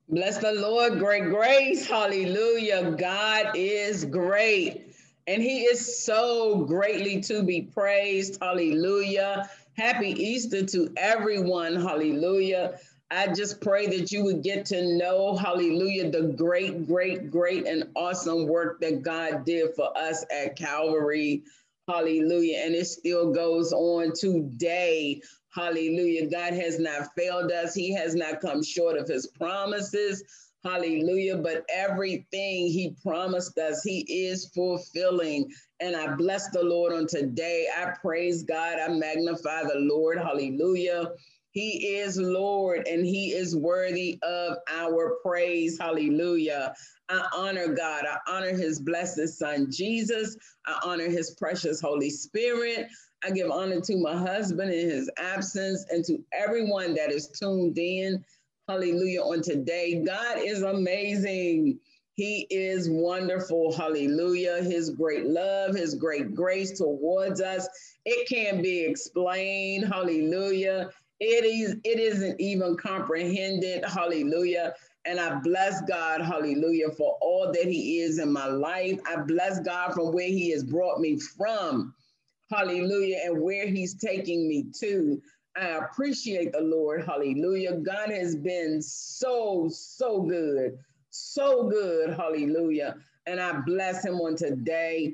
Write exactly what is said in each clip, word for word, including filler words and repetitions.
Bless the Lord, great grace. Hallelujah. God is great and he is so greatly to be praised. Hallelujah. Happy Easter to everyone. Hallelujah. I just pray that you would get to know, hallelujah, the great, great, great, and awesome work that God did for us at Calvary. Hallelujah. And it still goes on today. Hallelujah. God has not failed us. He has not come short of his promises. Hallelujah. But everything he promised us, he is fulfilling. And I bless the Lord on today. I praise God. I magnify the Lord. Hallelujah. He is Lord and he is worthy of our praise. Hallelujah. I honor God. I honor his blessed son, Jesus. I honor his precious Holy Spirit. I give honor to my husband in his absence and to everyone that is tuned in. Hallelujah on today. God is amazing. He is wonderful. Hallelujah. His great love, his great grace towards us. It can't be explained. Hallelujah. It is, it isn't even comprehended. Hallelujah. And I bless God, hallelujah, for all that he is in my life. I bless God from where he has brought me from. Hallelujah. And where he's taking me to. I appreciate the Lord. Hallelujah. God has been so, so good. So good. Hallelujah. And I bless him on today.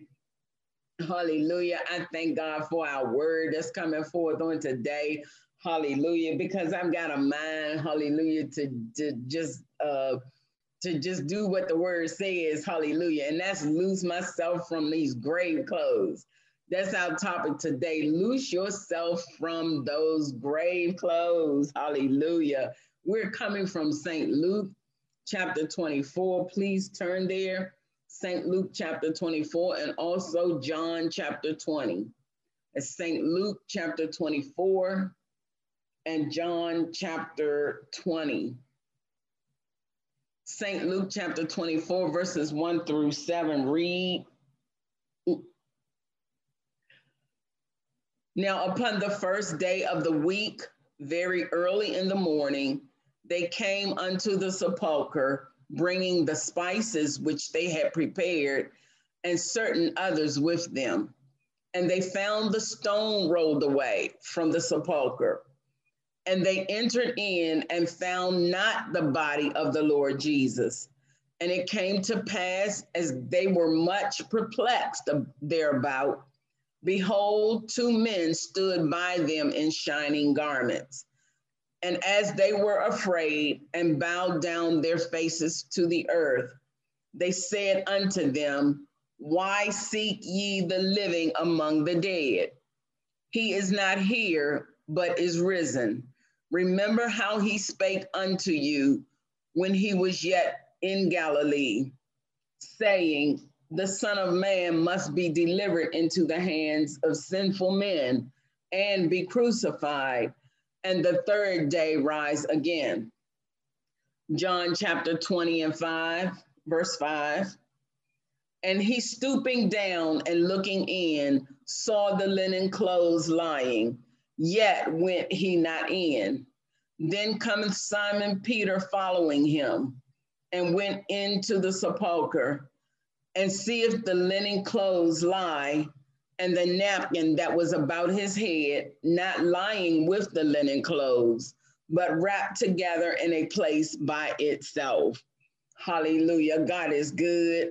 Hallelujah. I thank God for our word that's coming forth on today. Hallelujah. Because I've got a mind, hallelujah, to, to just uh to just do what the word says, hallelujah. And that's loose myself from these grave clothes. That's our topic today. Loose yourself from those grave clothes. Hallelujah. We're coming from Saint Luke chapter twenty-four. Please turn there. Saint Luke chapter twenty-four and also John chapter twenty. It's Saint Luke chapter twenty-four and John chapter twenty. Saint Luke chapter twenty-four, verses one through seven read. Now, upon the first day of the week, very early in the morning, they came unto the sepulchre, bringing the spices which they had prepared, and certain others with them. And they found the stone rolled away from the sepulchre. And they entered in and found not the body of the Lord Jesus. And it came to pass, as they were much perplexed thereabout, behold, two men stood by them in shining garments. And as they were afraid and bowed down their faces to the earth, they said unto them, why seek ye the living among the dead? He is not here, but is risen. Remember how he spake unto you when he was yet in Galilee, saying, the Son of Man must be delivered into the hands of sinful men and be crucified, and the third day rise again. John chapter twenty and five, verse five. And he stooping down and looking in, saw the linen clothes lying, yet went he not in. Then cometh Simon Peter following him, and went into the sepulchre, and seeth the linen clothes lie, and the napkin that was about his head, not lying with the linen clothes, but wrapped together in a place by itself. Hallelujah. God is good.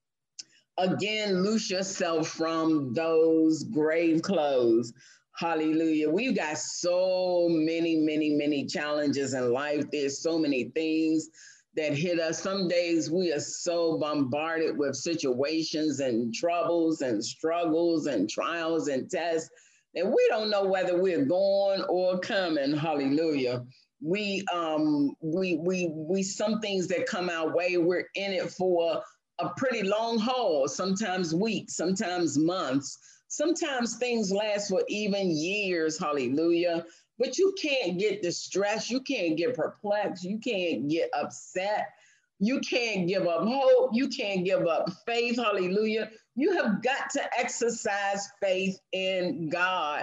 Again, loose yourself from those grave clothes. Hallelujah. We've got so many, many, many challenges in life. There's so many things that hit us. Some days we are so bombarded with situations and troubles and struggles and trials and tests that we don't know whether we're going or coming. Hallelujah. We, um, we, we, we, some things that come our way, we're in it for a pretty long haul, sometimes weeks, sometimes months. Sometimes things last for even years, hallelujah. But you can't get distressed. You can't get perplexed. You can't get upset. You can't give up hope. You can't give up faith, hallelujah. You have got to exercise faith in God.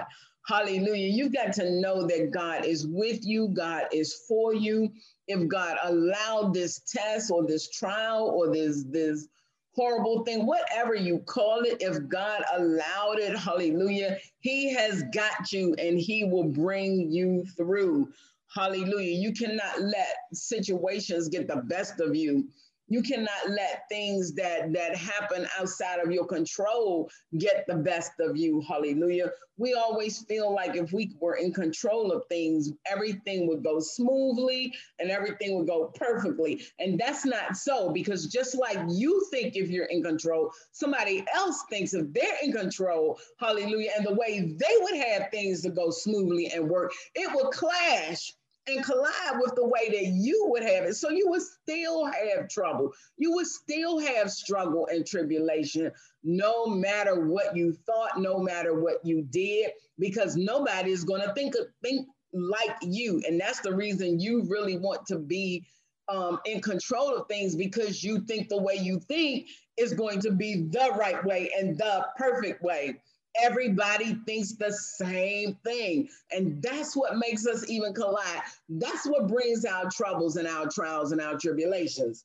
Hallelujah. You got to know that God is with you. God is for you. If God allowed this test or this trial or this, this horrible thing, whatever you call it, if God allowed it, hallelujah, he has got you and he will bring you through. Hallelujah. You cannot let situations get the best of you. You cannot let things that, that happen outside of your control get the best of you. Hallelujah. We always feel like if we were in control of things, everything would go smoothly and everything would go perfectly. And that's not so, because just like you think if you're in control, somebody else thinks if they're in control, hallelujah, and the way they would have things to go smoothly and work, it would clash and collide with the way that you would have it. So you would still have trouble. You would still have struggle and tribulation, no matter what you thought, no matter what you did, because nobody is going to think, think like you. And that's the reason you really want to be um, in control of things, because you think the way you think is going to be the right way and the perfect way. Everybody thinks the same thing. And that's what makes us even collide. That's what brings our troubles and our trials and our tribulations.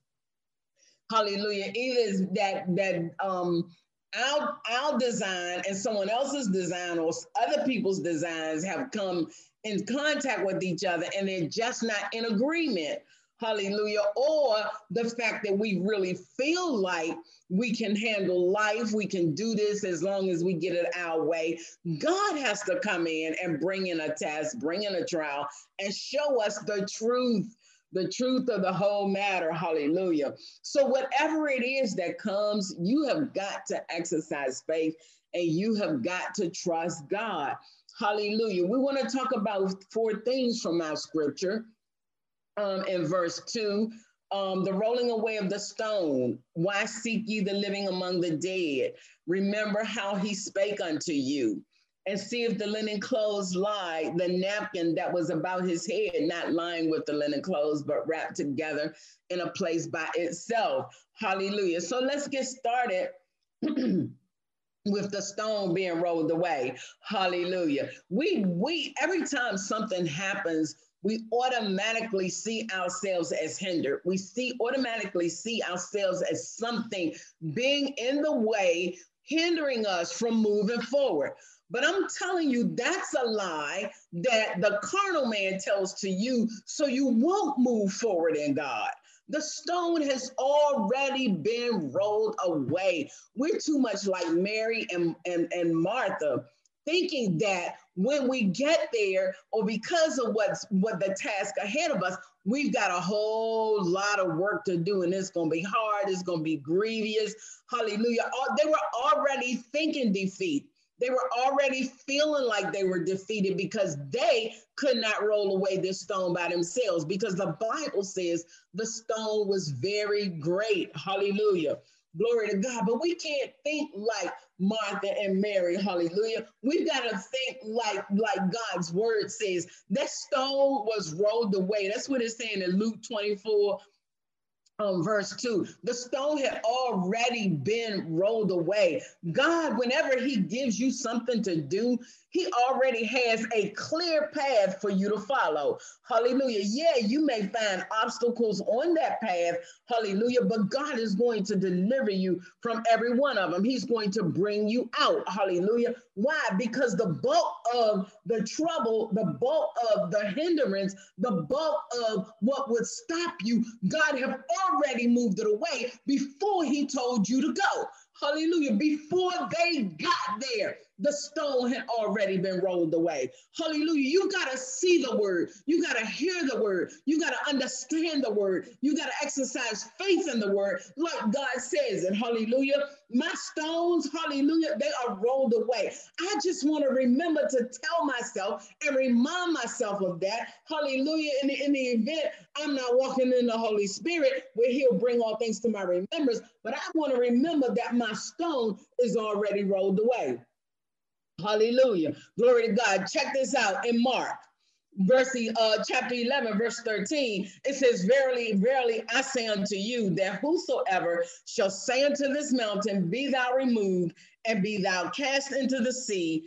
Hallelujah. It is that, that um, our, our design and someone else's design or other people's designs have come in contact with each other and they're just not in agreement. Hallelujah. Or the fact that we really feel like we can handle life, we can do this as long as we get it our way. God has to come in and bring in a test, bring in a trial, and show us the truth, the truth of the whole matter. Hallelujah. So whatever it is that comes, you have got to exercise faith and you have got to trust God. Hallelujah. We want to talk about four things from our scripture. Um, in verse two, um, the rolling away of the stone. Why seek ye the living among the dead? Remember how he spake unto you, and see if the linen clothes lie, the napkin that was about his head, not lying with the linen clothes, but wrapped together in a place by itself. Hallelujah. So let's get started with the stone being rolled away. Hallelujah. We, we, every time something happens, we automatically see ourselves as hindered. We see automatically see ourselves as something being in the way, hindering us from moving forward. But I'm telling you, that's a lie that the carnal man tells to you, so you won't move forward in God. The stone has already been rolled away. We're too much like Mary and, and, and Martha, thinking that when we get there, or because of what's what the task ahead of us, we've got a whole lot of work to do, and it's going to be hard. It's going to be grievous. Hallelujah. They were already thinking defeat. They were already feeling like they were defeated because they could not roll away this stone by themselves, because the Bible says the stone was very great. Hallelujah. Glory to God. But we can't think like Martha and Mary. Hallelujah. We've got to think like, like God's word says. That stone was rolled away. That's what it's saying in Luke twenty-four. Um, verse two, the stone had already been rolled away. God, whenever he gives you something to do, he already has a clear path for you to follow. Hallelujah. Yeah, you may find obstacles on that path. Hallelujah. But God is going to deliver you from every one of them. He's going to bring you out. Hallelujah. Why? Because the bulk of the trouble, the bulk of the hindrance, the bulk of what would stop you, God have already moved it away before he told you to go. Hallelujah. Before they got there, the stone had already been rolled away. Hallelujah. You got to see the word. You got to hear the word. You got to understand the word. You got to exercise faith in the word like God says it. Hallelujah. My stones, hallelujah, they are rolled away. I just want to remember to tell myself and remind myself of that. Hallelujah. In the, in the event I'm not walking in the Holy Spirit, where he'll bring all things to my remembrance, but I want to remember that my stone is already rolled away. Hallelujah. Glory to God. Check this out in Mark, verse, uh, chapter eleven, verse thirteen. It says, verily, verily, I say unto you that whosoever shall say unto this mountain, be thou removed and be thou cast into the sea,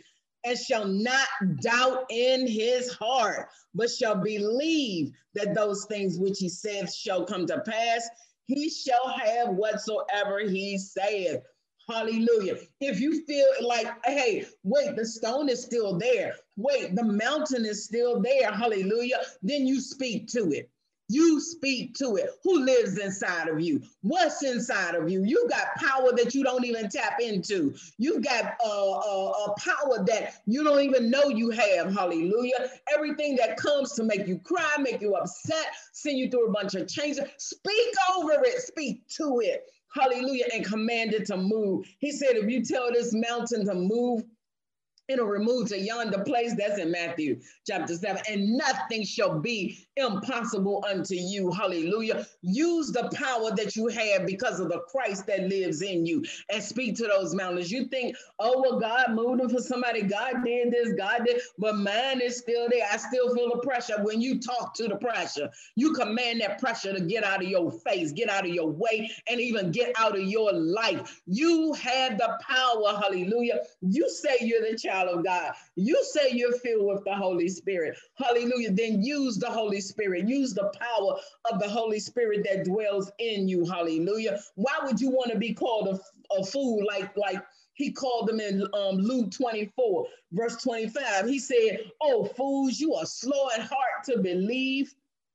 and shall not doubt in his heart, but shall believe that those things which he saith shall come to pass, he shall have whatsoever he saith. Hallelujah. If you feel like, hey, wait, the stone is still there. Wait, the mountain is still there. Hallelujah. Then you speak to it. You speak to it. Who lives inside of you? What's inside of you? You got power that you don't even tap into. You've got a uh, uh, uh, power that you don't even know you have. Hallelujah. Everything that comes to make you cry, make you upset, send you through a bunch of changes. Speak over it. Speak to it. Hallelujah. And command it to move. He said, if you tell this mountain to move, it'll remove to yonder place. That's in Matthew chapter seven. And nothing shall be impossible unto you. Hallelujah. Use the power that you have because of the Christ that lives in you and speak to those mountains. You think, oh, well, God moved them for somebody. God did this, God did, but mine is still there. I still feel the pressure. When you talk to the pressure, you command that pressure to get out of your face, get out of your way, and even get out of your life. You have the power. Hallelujah. You say you're the child of God. You say you're filled with the Holy Spirit. Hallelujah. Then use the Holy Spirit. Use the power of the Holy Spirit that dwells in you. Hallelujah. Why would you want to be called a, a fool like, like he called them in um, Luke twenty-four, verse twenty-five? He said, oh, fools, you are slow at heart to believe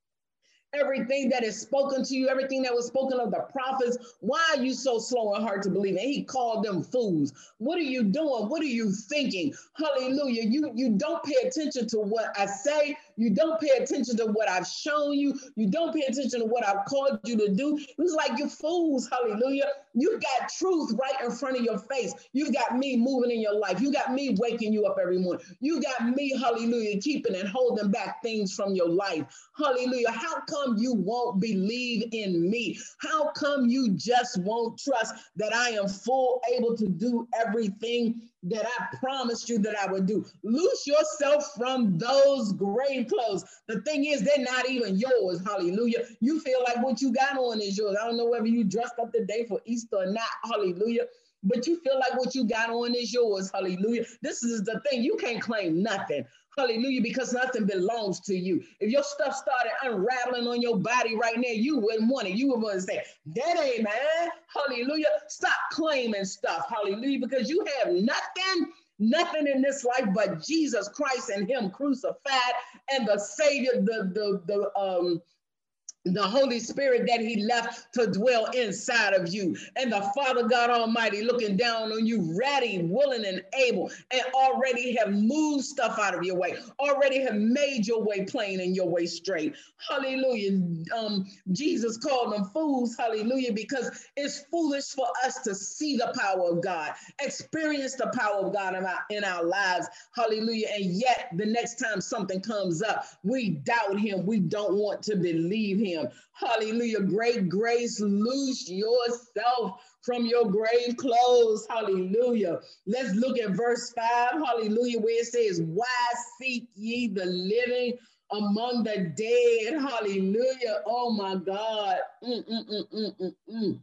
everything that is spoken to you, everything that was spoken of the prophets. Why are you so slow and hard to believe? And he called them fools. What are you doing? What are you thinking? Hallelujah. You, you don't pay attention to what I say. You don't pay attention to what I've shown you. You don't pay attention to what I've called you to do. It's like you fools. Hallelujah. You got truth right in front of your face. You've got me moving in your life. You got me waking you up every morning. You got me, hallelujah, keeping and holding back things from your life. Hallelujah. How come you won't believe in me? How come you just won't trust that I am full able to do everything that I promised you that I would do? Loose yourself from those grave clothes. The thing is, they're not even yours. Hallelujah. You feel like what you got on is yours. I don't know whether you dressed up today for Easter or not. Hallelujah. But you feel like what you got on is yours. Hallelujah. This is the thing. You can't claim nothing. Hallelujah, because nothing belongs to you. If your stuff started unraveling on your body right now, you wouldn't want it. You would want to say, that ain't mine. Hallelujah. Stop claiming stuff. Hallelujah, because you have nothing, nothing in this life but Jesus Christ and him crucified and the Savior, the, the, the, um, the Holy Spirit that he left to dwell inside of you, and the Father God Almighty looking down on you, ready, willing, and able, and already have moved stuff out of your way, already have made your way plain and your way straight. Hallelujah. Um, Jesus called them fools, hallelujah, because it's foolish for us to see the power of God, experience the power of God in our, in our lives, hallelujah, and yet the next time something comes up, we doubt him, we don't want to believe him. Hallelujah. Great grace, loose yourself from your grave clothes. Hallelujah. Let's look at verse five. Hallelujah. Where it says, why seek ye the living among the dead? Hallelujah. Oh my God. Mm, mm, mm, mm, mm, mm.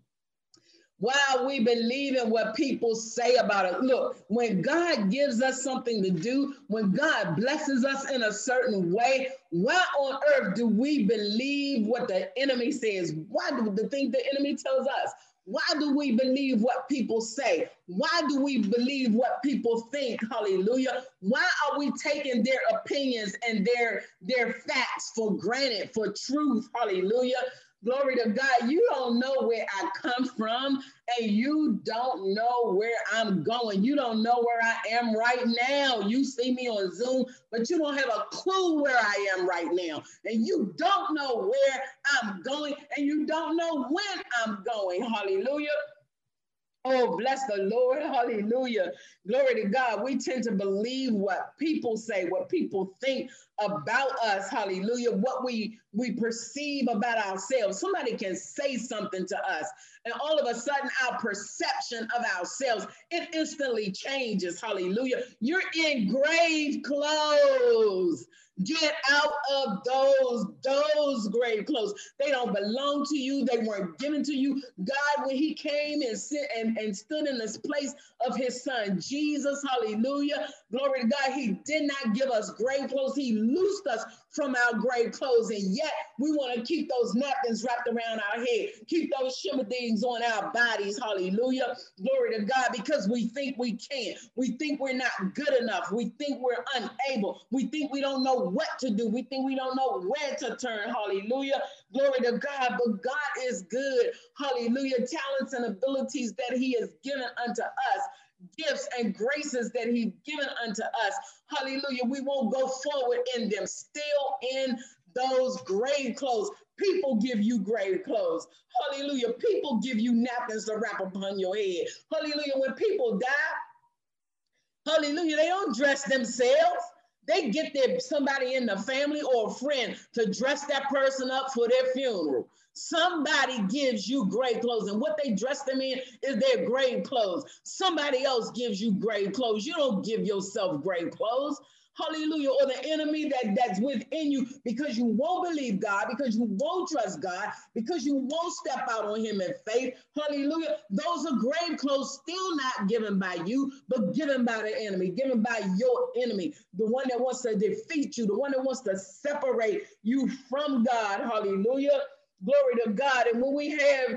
Why are we believing what people say about it? Look, when God gives us something to do, when God blesses us in a certain way, why on earth do we believe what the enemy says? Why do the thing the enemy tells us? Why do we believe what people say? Why do we believe what people think? Hallelujah. Why are we taking their opinions and their, their facts for granted, for truth? Hallelujah. Glory to God. You don't know where I come from, and you don't know where I'm going. You don't know where I am right now. You see me on Zoom, but you don't have a clue where I am right now. And you don't know where I'm going, and you don't know when I'm going. Hallelujah. Oh, bless the Lord. Hallelujah. Glory to God. We tend to believe what people say, what people think about us. Hallelujah. What we, we perceive about ourselves. Somebody can say something to us, and all of a sudden our perception of ourselves, it instantly changes. Hallelujah. You're in grave clothes. Get out of those, those grave clothes. They don't belong to you. They weren't given to you. God, when he came and sit and, and stood in this place of his son, Jesus, hallelujah, glory to God, he did not give us grave clothes. He loosed us from our grave clothes. And yet we want to keep those napkins wrapped around our head, keep those shimmer things on our bodies. Hallelujah. Glory to God, because we think we can't. We think we're not good enough. We think we're unable. We think we don't know what to do. We think we don't know where to turn. Hallelujah. Glory to God. But God is good. Hallelujah. Talents and abilities that he has given unto us, gifts and graces that he's given unto us. Hallelujah. We won't go forward in them, still in those grave clothes. People give you grave clothes. Hallelujah. People give you napkins to wrap upon your head. Hallelujah. When people die, hallelujah, they don't dress themselves. They get their somebody in the family or a friend to dress that person up for their funeral. Somebody gives you grave clothes, and what they dress them in is their grave clothes. Somebody else gives you grave clothes. You don't give yourself grave clothes. Hallelujah. Or the enemy that, that's within you, because you won't believe God, because you won't trust God, because you won't step out on him in faith. Hallelujah. Those are grave clothes still not given by you, but given by the enemy, given by your enemy, the one that wants to defeat you, the one that wants to separate you from God. Hallelujah. Glory to God. And when we have,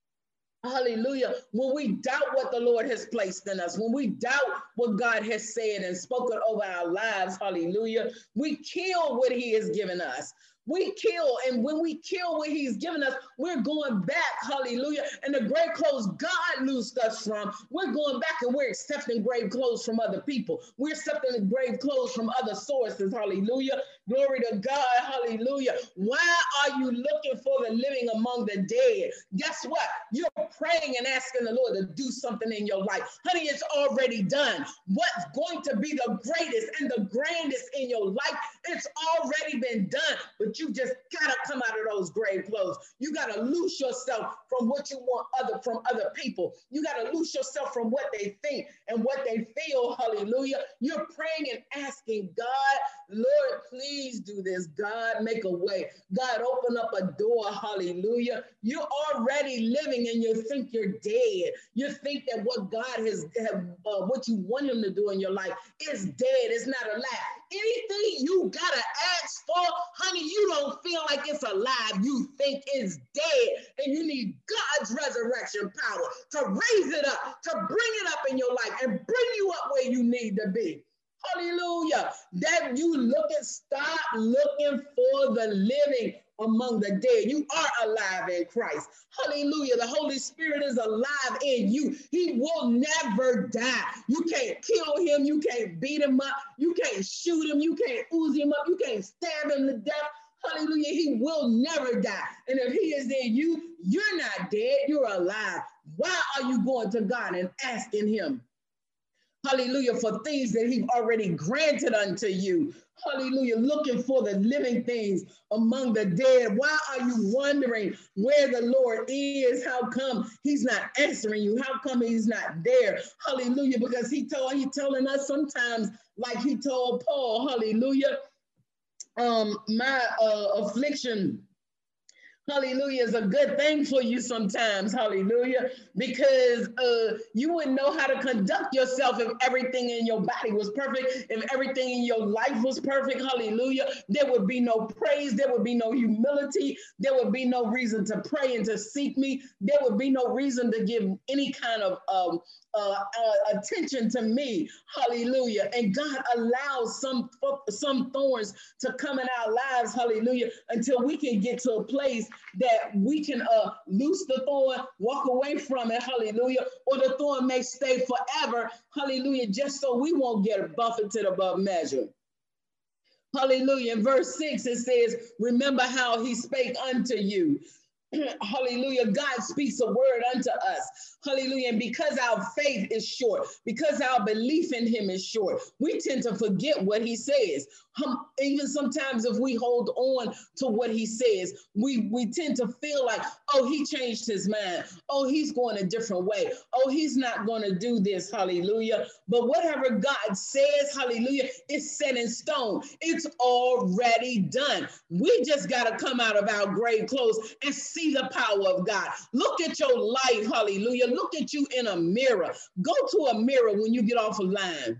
hallelujah, when we doubt what the Lord has placed in us, when we doubt what God has said and spoken over our lives, hallelujah, we kill what he has given us. We kill, and when we kill what he's given us, we're going back, hallelujah. And the grave clothes God loosed us from, we're going back and we're accepting grave clothes from other people. We're accepting the grave clothes from other sources, hallelujah. Glory to God, hallelujah. Why are you looking for the living among the dead? Guess what? You're praying and asking the Lord to do something in your life. Honey, it's already done. What's going to be the greatest and the grandest in your life, it's already been done. But you just gotta come out of those grave clothes. You gotta loose yourself from what you want other from other people. You gotta loose yourself from what they think and what they feel. Hallelujah. You're praying and asking God, Lord, please do this. God, make a way. God, open up a door. Hallelujah. You're already living and you think you're dead. You think that what God has, have, uh, what you want him to do in your life is dead. It's not alive. Anything you gotta ask for, honey, you don't feel like it's alive. You think it's dead, and you need God's resurrection power to raise it up, to bring it up in your life and bring you up where you need to be. Hallelujah. That you look and stop looking for the living among the dead. You are alive in Christ. Hallelujah. The Holy Spirit is alive in you. He will never die. You can't kill him. You can't beat him up. You can't shoot him. You can't ooze him up. You can't stab him to death. Hallelujah. He will never die. And if he is in you, you're not dead. You're alive. Why are you going to God and asking him, hallelujah, for things that he's already granted unto you? Hallelujah, looking for the living things among the dead. Why are you wondering where the Lord is? How come he's not answering you? How come he's not there? Hallelujah, because he told, he telling us sometimes, like he told Paul, hallelujah, um, my uh, affliction, hallelujah, is a good thing for you sometimes, hallelujah, because uh, you wouldn't know how to conduct yourself if everything in your body was perfect, if everything in your life was perfect, hallelujah. There would be no praise, there would be no humility, there would be no reason to pray and to seek me, there would be no reason to give any kind of um, uh, uh, attention to me, hallelujah. And God allows some, some thorns to come in our lives, hallelujah, until we can get to a place that we can uh, loose the thorn, walk away from it, hallelujah, or the thorn may stay forever, hallelujah, just so we won't get buffeted above measure. Hallelujah. In verse six, it says, remember how he spake unto you. Hallelujah. God speaks a word unto us. Hallelujah. And because our faith is short, because our belief in him is short, we tend to forget what he says. Um, even sometimes if we hold on to what he says, we, we tend to feel like, oh, he changed his mind. Oh, he's going a different way. Oh, he's not going to do this. Hallelujah. But whatever God says, hallelujah, it's set in stone. It's already done. We just got to come out of our grave clothes and see the power of God. Look at your life. Hallelujah. Look at you in a mirror. Go to a mirror when you get off a line.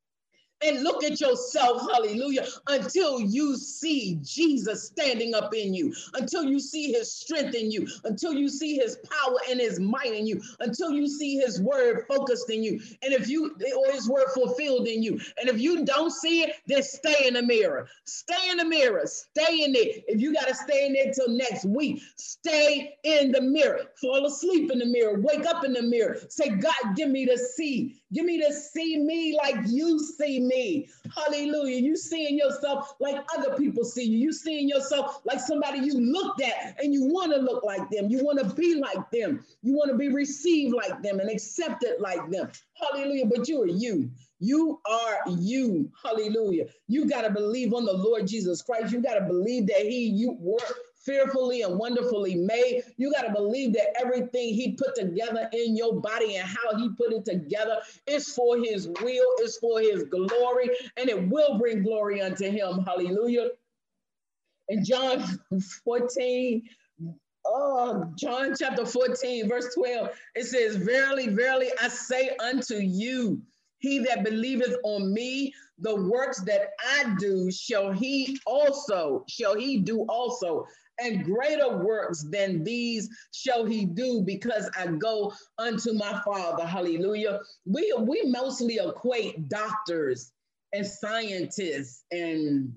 And look at yourself, hallelujah, until you see Jesus standing up in you, until you see his strength in you, until you see his power and his might in you, until you see his word focused in you, and if you, or his word fulfilled in you. And if you don't see it, then stay in the mirror. Stay in the mirror. Stay in it. If you got to stay in there till next week, stay in the mirror. Fall asleep in the mirror. Wake up in the mirror. Say, God, give me to see. Give me to see me like you see me. Hallelujah. You seeing yourself like other people see you. You seeing yourself like somebody you looked at and you want to look like them. You want to be like them. You want to be received like them and accepted like them. Hallelujah. But you are you. You are you. Hallelujah. You got to believe on the Lord Jesus Christ. You got to believe that he, you were fearfully and wonderfully made. You got to believe that everything he put together in your body and how he put it together is for his will, is for his glory, and it will bring glory unto him. Hallelujah. In John fourteen, oh, John chapter fourteen, verse twelve, it says, verily, verily, I say unto you, he that believeth on me, the works that I do shall he also, shall he do also. And greater works than these shall he do, because I go unto my Father. Hallelujah. We, we mostly equate doctors and scientists and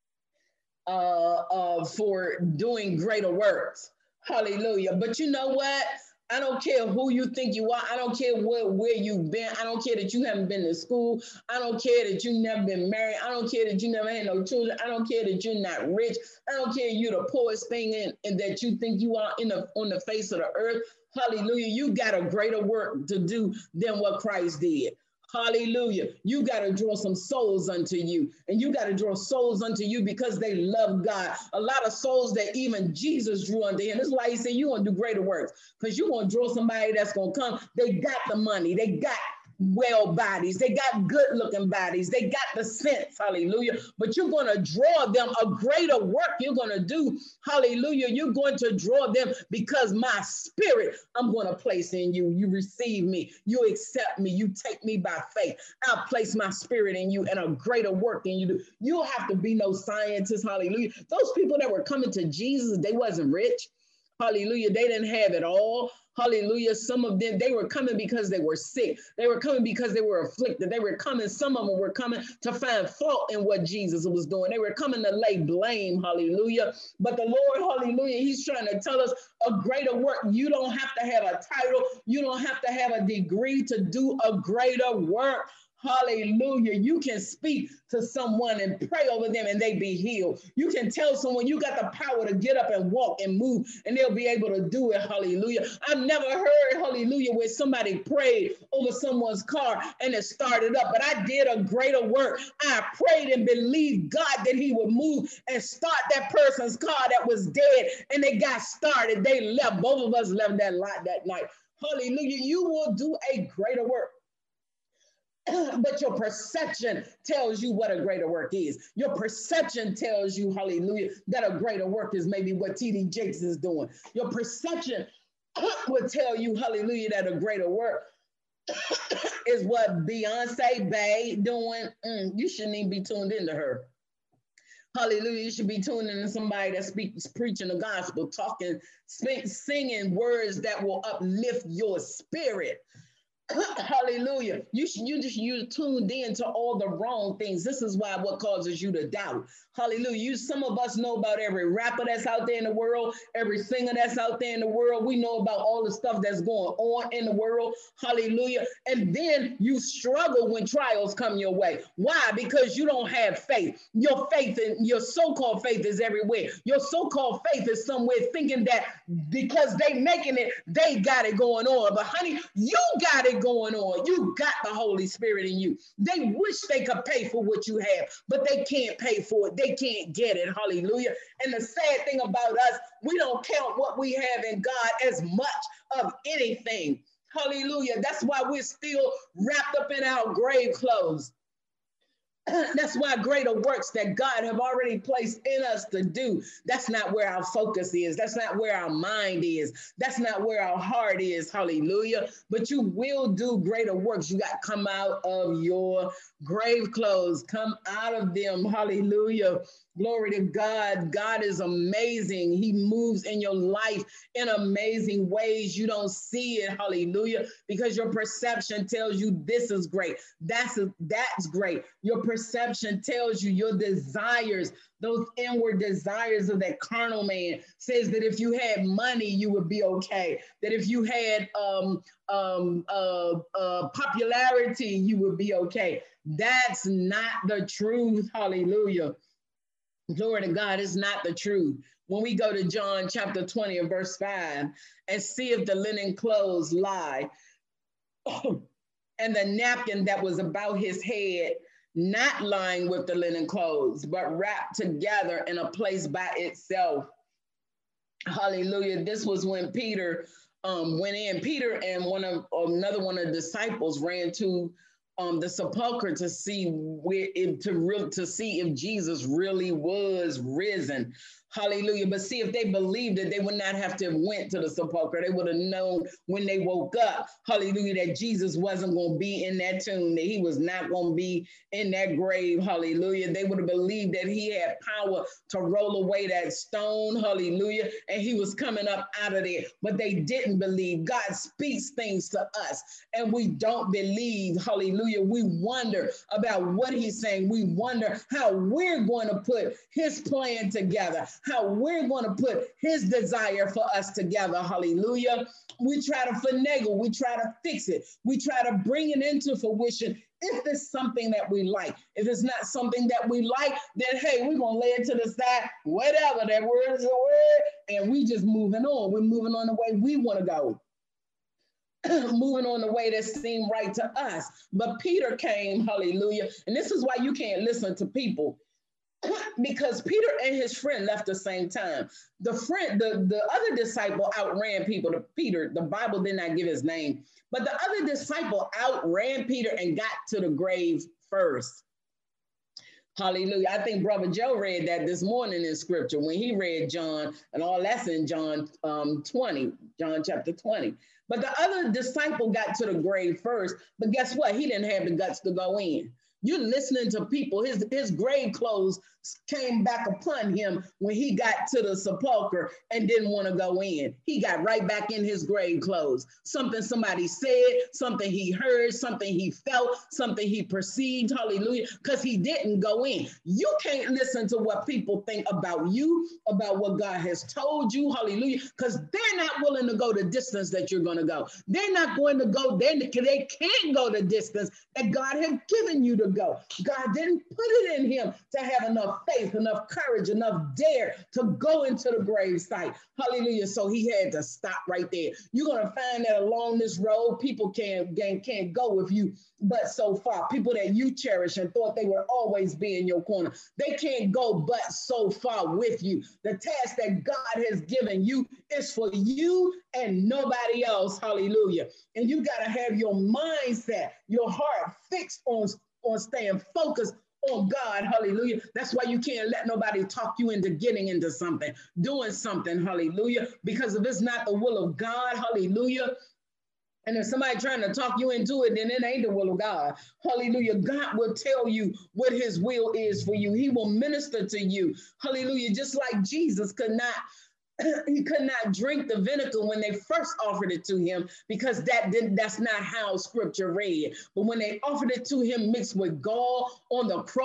uh, uh, for doing greater works. Hallelujah. But you know what? I don't care who you think you are. I don't care where, where you've been. I don't care that you haven't been to school. I don't care that you've never been married. I don't care that you never had no children. I don't care that you're not rich. I don't care you're the poorest thing in, and that you think you are in the, on the face of the earth. Hallelujah. You got a greater work to do than what Christ did. Hallelujah. You got to draw some souls unto you, and you got to draw souls unto you because they love God. A lot of souls that even Jesus drew unto him. That's why he said you're going to do greater works, because you're going to draw somebody that's going to come. They got the money. They got well bodies. They got good looking bodies. They got the sense. Hallelujah. But you're going to draw them a greater work you're going to do. Hallelujah. You're going to draw them because my spirit I'm going to place in you. You receive me. You accept me. You take me by faith. I'll place my spirit in you and a greater work than you do. You don't have to be no scientist. Hallelujah. Those people that were coming to Jesus, they wasn't rich. Hallelujah. They didn't have it all. Hallelujah. Some of them, they were coming because they were sick. They were coming because they were afflicted. They were coming. Some of them were coming to find fault in what Jesus was doing. They were coming to lay blame. Hallelujah. But the Lord, hallelujah, he's trying to tell us a greater work. You don't have to have a title. You don't have to have a degree to do a greater work. Hallelujah. You can speak to someone and pray over them and they be healed. You can tell someone you got the power to get up and walk and move and they'll be able to do it. Hallelujah. I've never heard, hallelujah, where somebody prayed over someone's car and it started up, but I did a greater work. I prayed and believed God that he would move and start that person's car that was dead, and they got started. They left. Both of us left that lot that night. Hallelujah. You will do a greater work. But your perception tells you what a greater work is. Your perception tells you, hallelujah, that a greater work is maybe what T D Jakes is doing. Your perception would tell you, hallelujah, that a greater work is what Beyonce Bay doing. Mm, you shouldn't even be tuned into her. Hallelujah. You should be tuning in to somebody that speaks, preaching the gospel, talking, sing, singing words that will uplift your spirit. Hallelujah. You should, you just, you tuned in to all the wrong things. This is why what causes you to doubt. Hallelujah. You, some of us know about every rapper that's out there in the world, every singer that's out there in the world. We know about all the stuff that's going on in the world. Hallelujah. And then you struggle when trials come your way. Why? Because you don't have faith. Your faith and your so-called faith is everywhere. Your so-called faith is somewhere thinking that because they making it, they got it going on. But honey, you got it it going on. You got the Holy Spirit in you. They wish they could pay for what you have, but they can't pay for it. They can't get it. Hallelujah. And the sad thing about us, we don't count what we have in God as much of anything. Hallelujah. That's why we're still wrapped up in our grave clothes. That's why greater works that God have already placed in us to do. That's not where our focus is. That's not where our mind is. That's not where our heart is. Hallelujah. But you will do greater works. You got to come out of your grave clothes. Come out of them. Hallelujah. Glory to God. God is amazing. He moves in your life in amazing ways. You don't see it. Hallelujah. Because your perception tells you this is great. That's, a, that's great. Your perception tells you your desires, those inward desires of that carnal man, says that if you had money, you would be okay. That if you had um, um, uh, uh, popularity, you would be okay. That's not the truth. Hallelujah. Glory to God, it's not the truth. When we go to John chapter twenty and verse five and see if the linen clothes lie and the napkin that was about his head, not lying with the linen clothes, but wrapped together in a place by itself. Hallelujah. This was when Peter um, went in. Peter and one of another one of the disciples ran to Um, the sepulcher to see where it, to real to see if Jesus really was risen. Hallelujah. But see, if they believed it, they would not have to have went to the sepulcher. They would have known when they woke up, hallelujah, that Jesus wasn't going to be in that tomb, that he was not going to be in that grave. Hallelujah. They would have believed that he had power to roll away that stone. Hallelujah. And he was coming up out of there. But they didn't believe. God speaks things to us and we don't believe. Hallelujah. We wonder about what he's saying. We wonder how we're going to put his plan together, how we're going to put his desire for us together. Hallelujah. We try to finagle. We try to fix it. We try to bring it into fruition. If it's something that we like, if it's not something that we like, then hey, we're going to lay it to the side, whatever, that word is a word, and we just moving on. We're moving on the way we want to go. Moving on the way that seemed right to us. But Peter came, hallelujah. And this is why you can't listen to people. Because Peter and his friend left the same time. The friend, the, the other disciple outran people to Peter. The Bible did not give his name, but the other disciple outran Peter and got to the grave first. Hallelujah. I think Brother Joe read that this morning in scripture when he read John, and all that's in John um, twenty, John chapter twenty. But the other disciple got to the grave first, but guess what? He didn't have the guts to go in. You're listening to people. His, his grave clothes came back upon him when he got to the sepulcher and didn't want to go in. He got right back in his grave clothes. Something somebody said, something he heard, something he felt, something he perceived, hallelujah, because he didn't go in. You can't listen to what people think about you, about what God has told you, hallelujah, because they're not willing to go the distance that you're going to go. They're not going to go, they, they can't go the distance that God has given you to go. God didn't put it in him to have enough faith, enough courage, enough dare to go into the grave site. Hallelujah. So he had to stop right there. You're going to find that along this road, people can't, can't, can't go with you but so far. People that you cherish and thought they would always be in your corner, they can't go but so far with you. The task that God has given you is for you and nobody else. Hallelujah. And you got to have your mindset, your heart fixed on on staying focused on God, hallelujah. That's why you can't let nobody talk you into getting into something, doing something, hallelujah, because if it's not the will of God, hallelujah, and if somebody trying to talk you into it, then it ain't the will of God, hallelujah. God will tell you what his will is for you. He will minister to you, hallelujah, just like Jesus could not he could not drink the vinegar when they first offered it to him, because that didn't, that's not how scripture read. But when they offered it to him mixed with gall on the cross,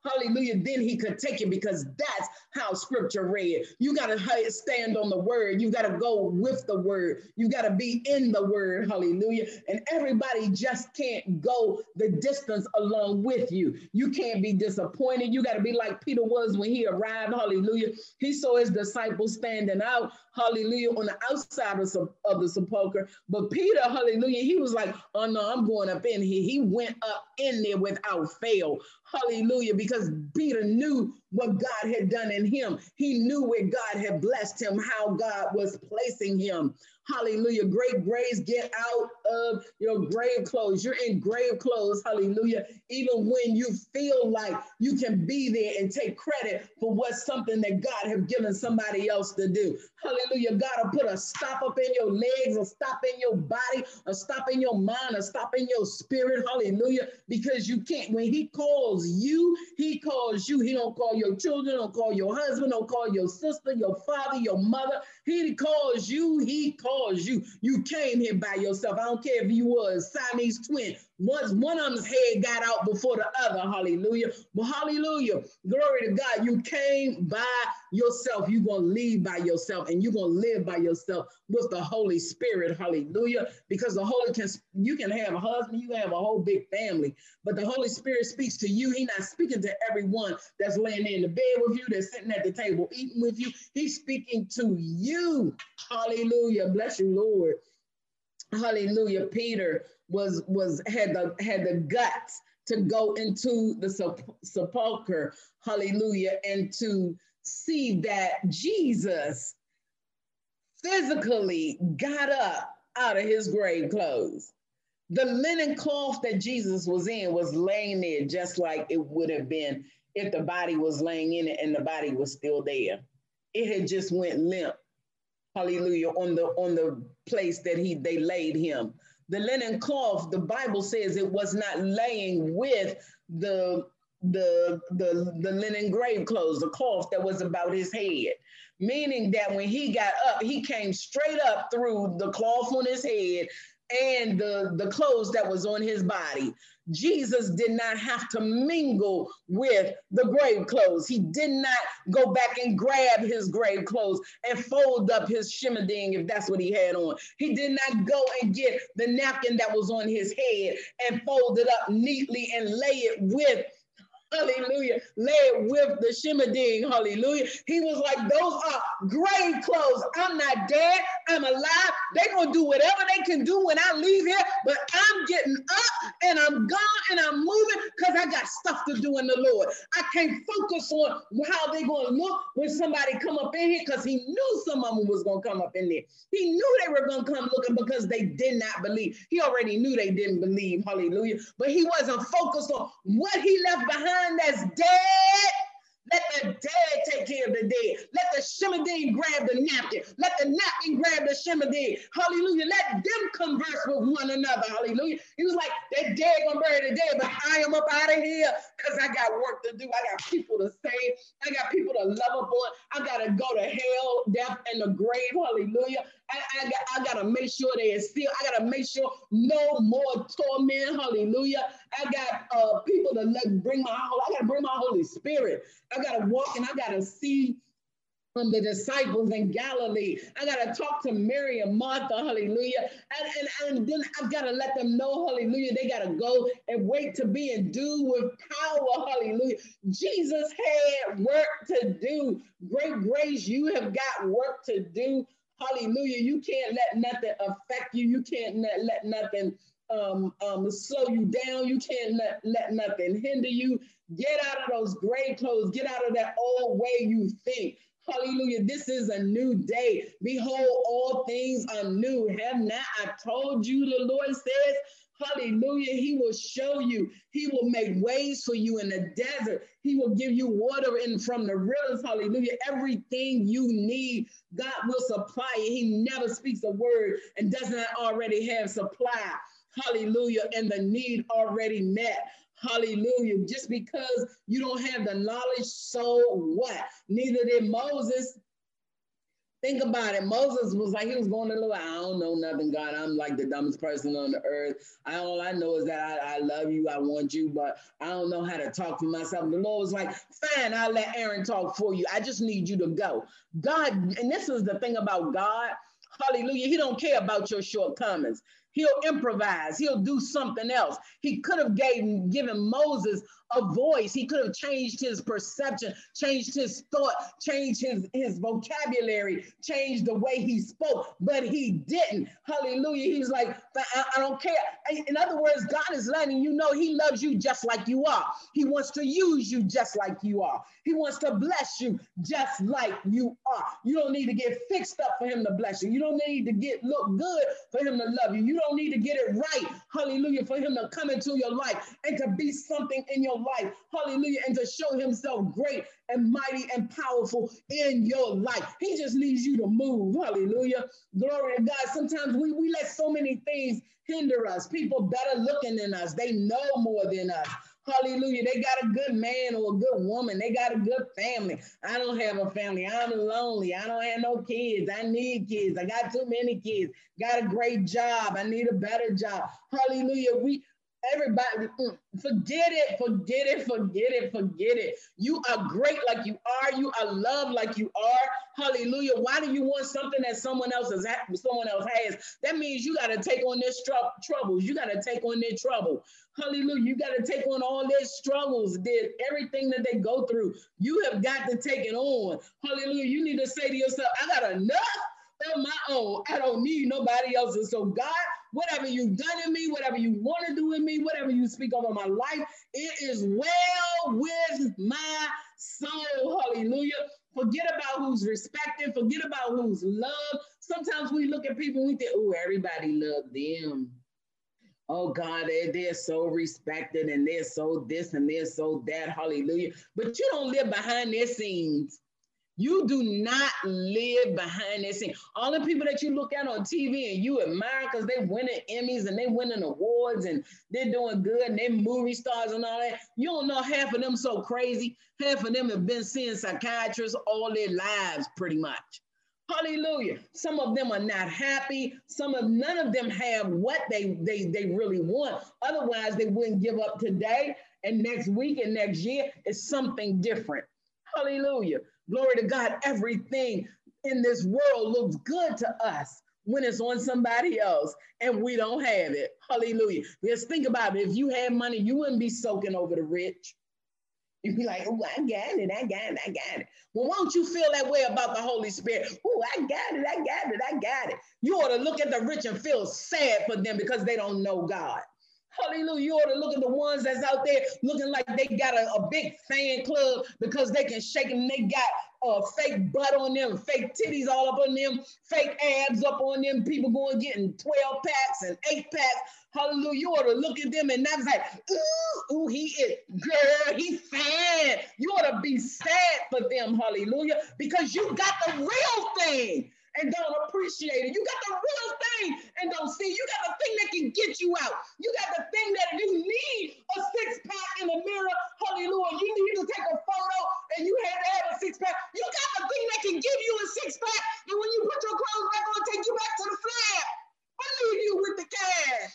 hallelujah, then he could take it, because that's how scripture read. You got to stand on the word. You got to go with the word. You got to be in the word, hallelujah. And everybody just can't go the distance along with you. You can't be disappointed. You got to be like Peter was when he arrived, hallelujah. He saw his disciples standing out, hallelujah, on the outside of, of the sepulcher. But Peter, hallelujah, he was like, oh no, I'm going up in here. He went up in there without fail, hallelujah, because Peter knew what God had done in him. He knew where God had blessed him, how God was placing him. Hallelujah. Great grace, get out of your grave clothes. You're in grave clothes. Hallelujah. Even when you feel like you can be there and take credit for what's something that God have given somebody else to do. Hallelujah. God will put a stop up in your legs, a stop in your body, a stop in your mind, a stop in your spirit. Hallelujah. Because you can't, when he calls you, he calls you. He don't call your children, don't call your husband, don't call your sister, your father, your mother. He calls you. He calls you. You came here by yourself. I don't care if you were a Siamese twin. Once one of them's head got out before the other. Hallelujah. But hallelujah. Glory to God. You came by yourself. You're going to leave by yourself, and you're going to live by yourself with the Holy Spirit. Hallelujah. Because the Holy can, you can have a husband, you can have a whole big family, but the Holy Spirit speaks to you. He's not speaking to everyone that's laying in the bed with you, that's sitting at the table eating with you. He's speaking to you. Hallelujah. Bless you, Lord. Hallelujah. Peter was was had the had the guts to go into the sepulcher, hallelujah, and to see that Jesus physically got up out of his grave clothes. The linen cloth that Jesus was in was laying there just like it would have been if the body was laying in it and the body was still there. It had just went limp. Hallelujah, on the on the place that he they laid him. The linen cloth, the Bible says it was not laying with the, the, the, the linen grave clothes, the cloth that was about his head. Meaning that when he got up, he came straight up through the cloth on his head and the, the clothes that was on his body. Jesus did not have to mingle with the grave clothes. He did not go back and grab his grave clothes and fold up his shimmading if that's what he had on. He did not go and get the napkin that was on his head and fold it up neatly and lay it with, hallelujah, lay it with the shimmading, hallelujah. He was like, those are grave clothes. I'm not dead, I'm alive. They're going to do whatever they can do when I leave here, but I'm getting up and I'm gone and I'm moving because I got stuff to do in the Lord. I can't focus on how they're going to look when somebody come up in here, because he knew some of them was going to come up in there. He knew they were going to come looking because they did not believe. He already knew they didn't believe, hallelujah, but he wasn't focused on what he left behind that's dead. Let the dead take care of the dead. Let the shimmadine grab the napkin. Let the napkin grab the shimmadine. Hallelujah. Let them converse with one another. Hallelujah. He was like, that dead gonna bury the dead, but I am up out of here because I got work to do. I got people to save. I got people to love upon. I gotta go to hell, death, and the grave. Hallelujah. I, I, got, I gotta make sure they are still. I gotta make sure no more torment. Hallelujah. I got uh, people to let, bring my. I gotta bring my Holy Spirit. I gotta walk and I gotta see from the disciples in Galilee. I gotta talk to Mary and Martha. Hallelujah. And, and, and then I've gotta let them know. Hallelujah. They gotta go and wait to be endued with power. Hallelujah. Jesus had work to do. Great grace, you have got work to do. Hallelujah. You can't let nothing affect you. You can't let, let nothing um, um, slow you down. You can't let, let nothing hinder you. Get out of those grave clothes. Get out of that old way you think. Hallelujah. This is a new day. Behold, all things are new. Have not I told you, the Lord says, hallelujah. He will show you. He will make ways for you in the desert. He will give you water in from the rivers. Hallelujah. Everything you need, God will supply it. He never speaks a word and does not already have supply. Hallelujah. And the need already met. Hallelujah. Just because you don't have the knowledge, so what? Neither did Moses. Think about it. Moses was like, he was going to the Lord. I don't know nothing, God. I'm like the dumbest person on the earth. I, all I know is that I, I love you. I want you, but I don't know how to talk for myself. The Lord was like, fine, I'll let Aaron talk for you. I just need you to go. God, and this is the thing about God. Hallelujah. He don't care about your shortcomings. He'll improvise. He'll do something else. He could have gave, given Moses a voice. He could have changed his perception, changed his thought, changed his, his vocabulary, changed the way he spoke, but he didn't. Hallelujah. He was like, I, I don't care. In other words, God is letting you know he loves you just like you are. He wants to use you just like you are. He wants to bless you just like you are. You don't need to get fixed up for him to bless you. You don't need to get look good for him to love you. You don't need to get it right, hallelujah, for him to come into your life and to be something in your life, hallelujah, and to show himself great and mighty and powerful in your life. He just needs you to move, hallelujah. Glory to God. Sometimes we, we let so many things hinder us. People better looking than us. They know more than us. Hallelujah. They got a good man or a good woman. They got a good family. I don't have a family. I'm lonely. I don't have no kids. I need kids. I got too many kids. Got a great job. I need a better job. Hallelujah. We Everybody, mm, forget it, forget it, forget it, forget it. You are great like you are. You are loved like you are. Hallelujah. Why do you want something that someone else has? Someone else has? That means you got to take on their str- troubles. You got to take on their trouble. Hallelujah. You got to take on all their struggles, their, everything that they go through. You have got to take it on. Hallelujah. You need to say to yourself, I got enough of my own. I don't need nobody else's. So God, whatever you've done in me, whatever you want to do in me, whatever you speak over my life, it is well with my soul. Hallelujah. Forget about who's respected. Forget about who's loved. Sometimes we look at people and we think, oh, everybody loves them. Oh God, they're, they're so respected and they're so this and they're so that. Hallelujah. But you don't live behind their scenes. You do not live behind that scene. All the people that you look at on T V and you admire because they winning Emmys and they winning awards and they're doing good and they're movie stars and all that. You don't know half of them so crazy. Half of them have been seeing psychiatrists all their lives pretty much. Hallelujah. Some of them are not happy. Some of none of them have what they, they, they really want. Otherwise, they wouldn't give up today and next week and next year. It's something different. Hallelujah. Glory to God. Everything in this world looks good to us when it's on somebody else and we don't have it. Hallelujah. Just think about it. If you had money, you wouldn't be soaking over the rich. You'd be like, oh, I got it, I got it, I got it. Well, won't you feel that way about the Holy Spirit? Oh, I got it, I got it, I got it. You ought to look at the rich and feel sad for them because they don't know God. Hallelujah. You ought to look at the ones that's out there looking like they got a, a big fan club because they can shake them. They got a uh, fake butt on them, fake titties all up on them, fake abs up on them. People going getting twelve packs and eight packs. Hallelujah. You ought to look at them and not like, ooh, ooh, he is, girl, he's fine. You ought to be sad for them. Hallelujah. Because you got the real thing and don't appreciate it. You got the real thing and don't see. You got the thing that can get you out. You got the thing that you need a six pack in the mirror. Hallelujah. You need to take a photo and you had to have a six pack. You got the thing that can give you a six pack. And when you put your clothes back on, take you back to the slab. I leave you with the cash.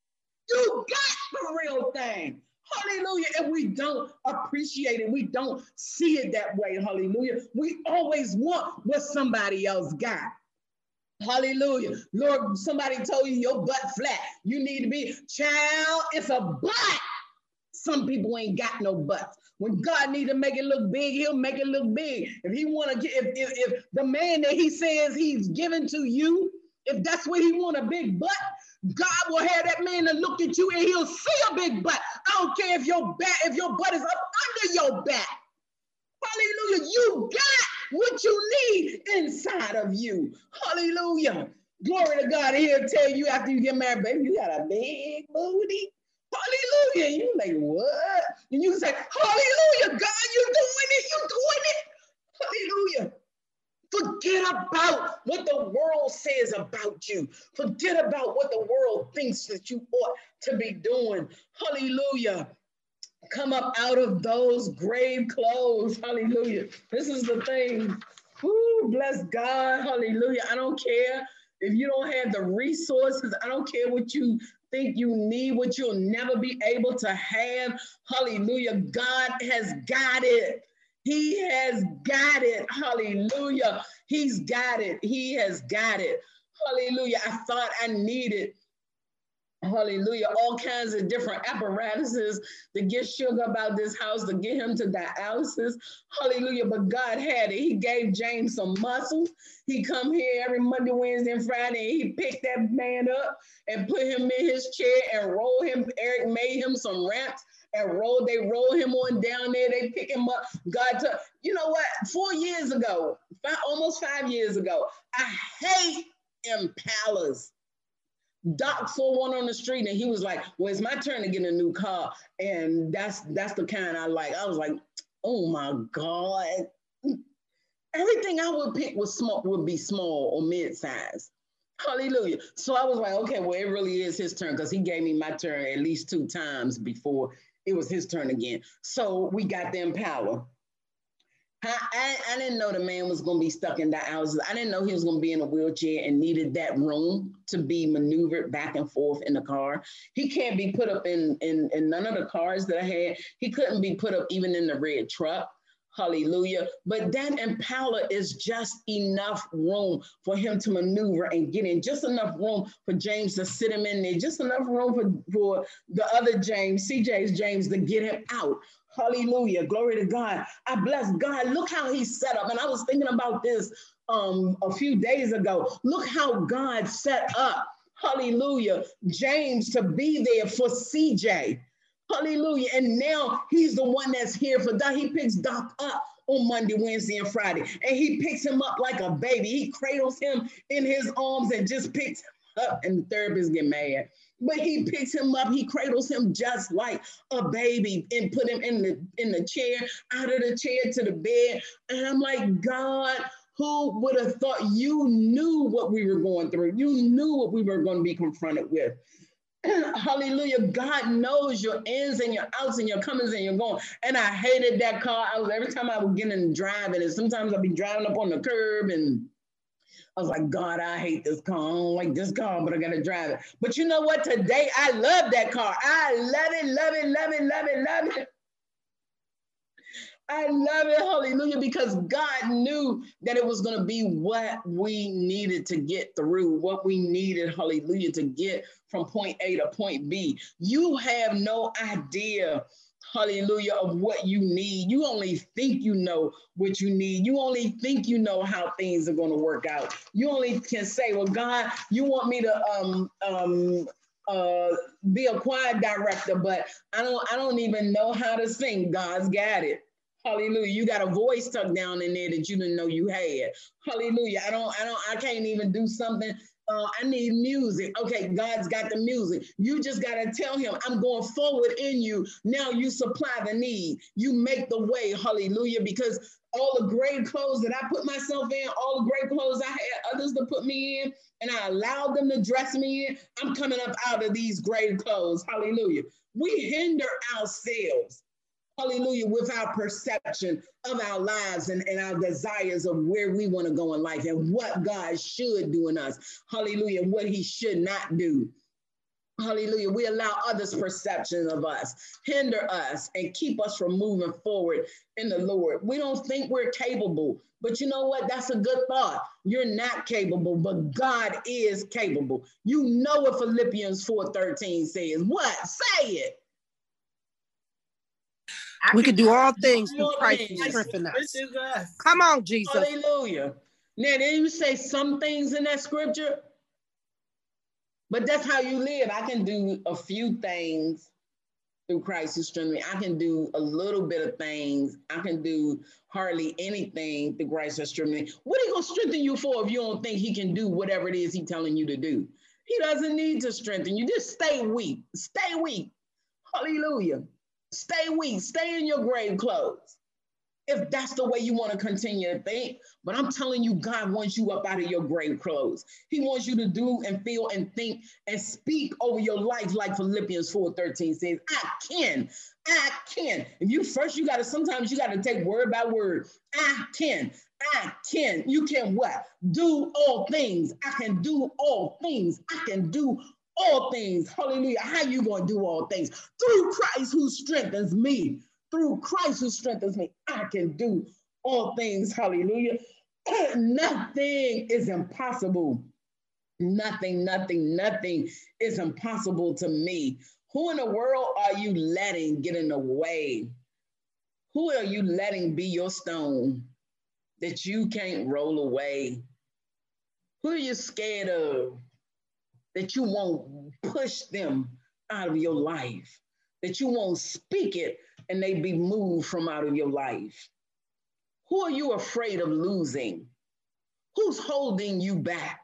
You got the real thing. Hallelujah. And we don't appreciate it. We don't see it that way. Hallelujah. We always want what somebody else got. Hallelujah. Lord, somebody told you your butt flat. You need to be, child, it's a butt. Some people ain't got no butts. When God need to make it look big, he'll make it look big. If he want to get, if, if, if the man that he says he's given to you, if that's what he want, a big butt, God will have that man to look at you and he'll see a big butt. I don't care if your back, if your butt is up under your back. Hallelujah. You got what you need inside of you. Hallelujah. Glory to God. He'll tell you after you get married, baby, you got a big booty. Hallelujah. You like, what? And you say, hallelujah, God, you're doing it. You're doing it. Hallelujah. Forget about what the world says about you. Forget about what the world thinks that you ought to be doing. Hallelujah. Come up out of those grave clothes. Hallelujah. This is the thing Ooh, bless God. Hallelujah. I don't care if you don't have the resources. I don't care what you think you need, what you'll never be able to have. Hallelujah. God has got it. He has got it. Hallelujah. He's got it. He has got it. Hallelujah. I thought I needed, hallelujah, all kinds of different apparatuses to get Sugar about this house, to get him to dialysis. Hallelujah. But God had it. He gave James some muscles. He come here every Monday, Wednesday, and Friday, and he picked that man up and put him in his chair and roll him. Eric made him some ramps and roll. They roll him on down there. They pick him up. God, took, you know what? Four years ago, five, almost five years ago, I hate Impalas. Doc saw one on the street and he was like, well, it's my turn to get a new car. And that's that's the kind I like. I was like, oh my God. Everything I would pick was small, would be small or mid-size. Hallelujah. So I was like, okay, well, it really is his turn, because he gave me my turn at least two times before it was his turn again. So we got the Impala. I, I, I didn't know the man was going to be stuck in dialysis. I didn't know he was going to be in a wheelchair and needed that room to be maneuvered back and forth in the car. He can't be put up in, in, in none of the cars that I had. He couldn't be put up even in the red truck. Hallelujah. But that Impala is just enough room for him to maneuver and get in, just enough room for James to sit him in there, just enough room for, for the other James, C J's James, to get him out. Hallelujah. Glory to God. I bless God. Look how he's set up. And I was thinking about this um, a few days ago. Look how God set up, hallelujah, James to be there for C J. Hallelujah. And now he's the one that's here for Doc. He picks Doc up on Monday, Wednesday, and Friday. And he picks him up like a baby. He cradles him in his arms and just picks him up. And the therapists get mad. But he picks him up, he cradles him just like a baby and put him in the, in the chair, out of the chair to the bed. And I'm like, God, who would have thought? You knew what we were going through. You knew what we were going to be confronted with. Hallelujah. God knows your ins and your outs and your comings and your going. And I hated that car. I was, every time I would get in and driving, and sometimes I'd be driving up on the curb, and I was like, God, I hate this car. I don't like this car, but I got to drive it. But you know what? Today, I love that car. I love it, love it, love it, love it, love it. I love it, hallelujah, because God knew that it was going to be what we needed to get through, what we needed, hallelujah, to get from point A to point B. You have no idea, hallelujah, of what you need. You only think you know what you need. You only think you know how things are going to work out. You only can say, well, God, you want me to um um uh be a choir director, but I don't I don't even know how to sing. God's got it. Hallelujah. You got a voice tucked down in there that you didn't know you had. Hallelujah. I don't, I don't, I can't even do something. Uh, I need music. Okay, God's got the music. You just got to tell him, I'm going forward in you. Now you supply the need. You make the way. Hallelujah. Because all the great clothes that I put myself in, all the great clothes I had others to put me in, and I allowed them to dress me in, I'm coming up out of these great clothes. Hallelujah. We hinder ourselves, hallelujah, with our perception of our lives and, and our desires of where we want to go in life and what God should do in us. Hallelujah, what he should not do. Hallelujah. We allow others' perception of us, hinder us, and keep us from moving forward in the Lord. We don't think we're capable, but you know what? That's a good thought. You're not capable, but God is capable. You know what Philippians four thirteen says. What? Say it. We can do all things through Christ who strengthens us. Come on, Jesus. Hallelujah. Now, didn't you say some things in that scripture? But that's how you live. I can do a few things through Christ who strengthens me. I can do a little bit of things. I can do hardly anything through Christ who strengthens me. What are he going to strengthen you for if you don't think he can do whatever it is he's telling you to do? He doesn't need to strengthen you. Just stay weak. Stay weak. Hallelujah. Stay weak. Stay in your grave clothes. if that's the way you want to continue to think. But I'm telling you, God wants you up out of your grave clothes. He wants you to do and feel and think and speak over your life like Philippians four thirteen says, I can, I can. If you first, you got to, sometimes you got to take word by word. I can, I can. You can what? Do all things. I can do all things. I can do all things. Hallelujah. How you going to do all things? Through Christ who strengthens me. Through Christ who strengthens me, I can do all things. Hallelujah. Nothing is impossible. Nothing, nothing, nothing is impossible to me. Who in the world are you letting get in the way? Who are you letting be your stone that you can't roll away? Who are you scared of that you won't push them out of your life? That you won't speak it and they be moved from out of your life? Who are you afraid of losing? Who's holding you back?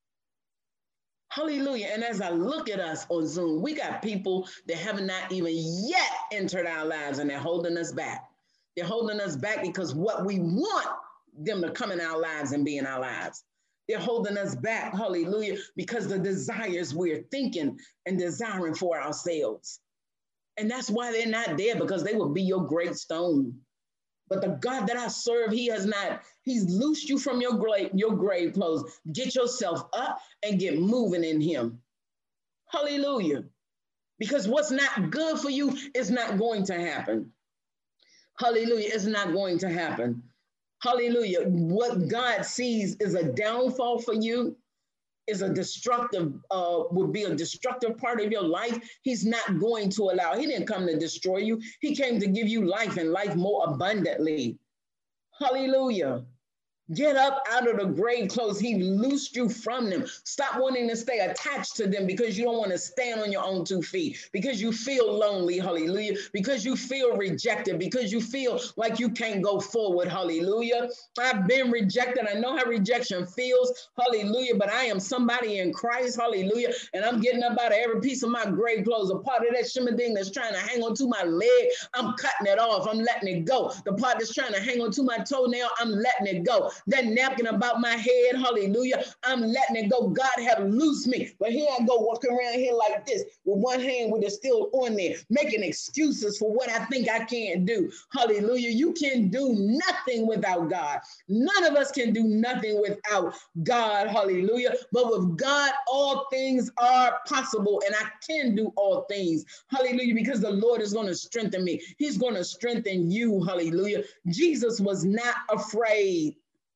Hallelujah. And as I look at us on Zoom, we got people that have not even yet entered our lives and they're holding us back. They're holding us back because what we want them to come in our lives and be in our lives. They're holding us back, hallelujah, because the desires we're thinking and desiring for ourselves. And that's why they're not there, because they will be your great stone. But the God that I serve, he has not, he's loosed you from your grave, your grave clothes. Get yourself up and get moving in him. Hallelujah. Because what's not good for you is not going to happen. Hallelujah. It's not going to happen. Hallelujah. What God sees is a downfall for you, is a destructive, uh, would be a destructive part of your life. He's not going to allow. He didn't come to destroy you. He came to give you life and life more abundantly. Hallelujah. Get up out of the grave clothes. He loosed you from them. Stop wanting to stay attached to them because you don't want to stand on your own two feet, because you feel lonely, hallelujah, because you feel rejected, because you feel like you can't go forward, hallelujah. I've been rejected. I know how rejection feels, hallelujah, but I am somebody in Christ, hallelujah, and I'm getting up out of every piece of my grave clothes. A part of that shimmer thing that's trying to hang onto my leg, I'm cutting it off. I'm letting it go. The part that's trying to hang onto my toenail, I'm letting it go. That napkin about my head, hallelujah, I'm letting it go. God have loosed me. But here I go walking around here like this with one hand with it still on there, making excuses for what I think I can't do. Hallelujah. You can do nothing without God. None of us can do nothing without God. Hallelujah. But with God, all things are possible, and I can do all things. Hallelujah. Because the Lord is going to strengthen me. He's going to strengthen you. Hallelujah. Jesus was not afraid.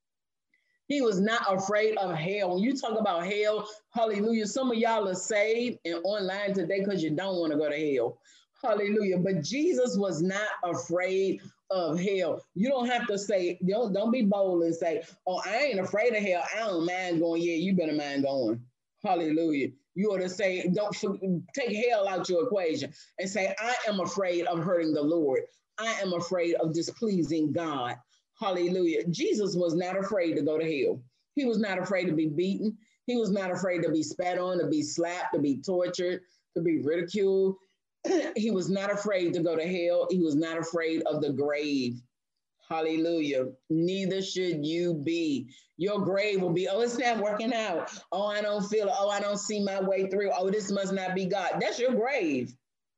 He was not afraid of hell. When you talk about hell, hallelujah, some of y'all are saved and online today because you don't want to go to hell. Hallelujah. But Jesus was not afraid of hell. You don't have to say, don't, don't be bold and say, oh, I ain't afraid of hell. I don't mind going. Yeah, you better mind going. Hallelujah. You ought to say, don't take hell out your equation and say, I am afraid of hurting the Lord. I am afraid of displeasing God. Hallelujah. Jesus was not afraid to go to hell. He was not afraid to be beaten. He was not afraid to be spat on, to be slapped, to be tortured, to be ridiculed. He was not afraid to go to hell. He was not afraid of the grave. Hallelujah. Neither should you be. Your grave will be, oh, it's not working out. Oh, I don't feel it. Oh, I don't see my way through. Oh, this must not be God. That's your grave.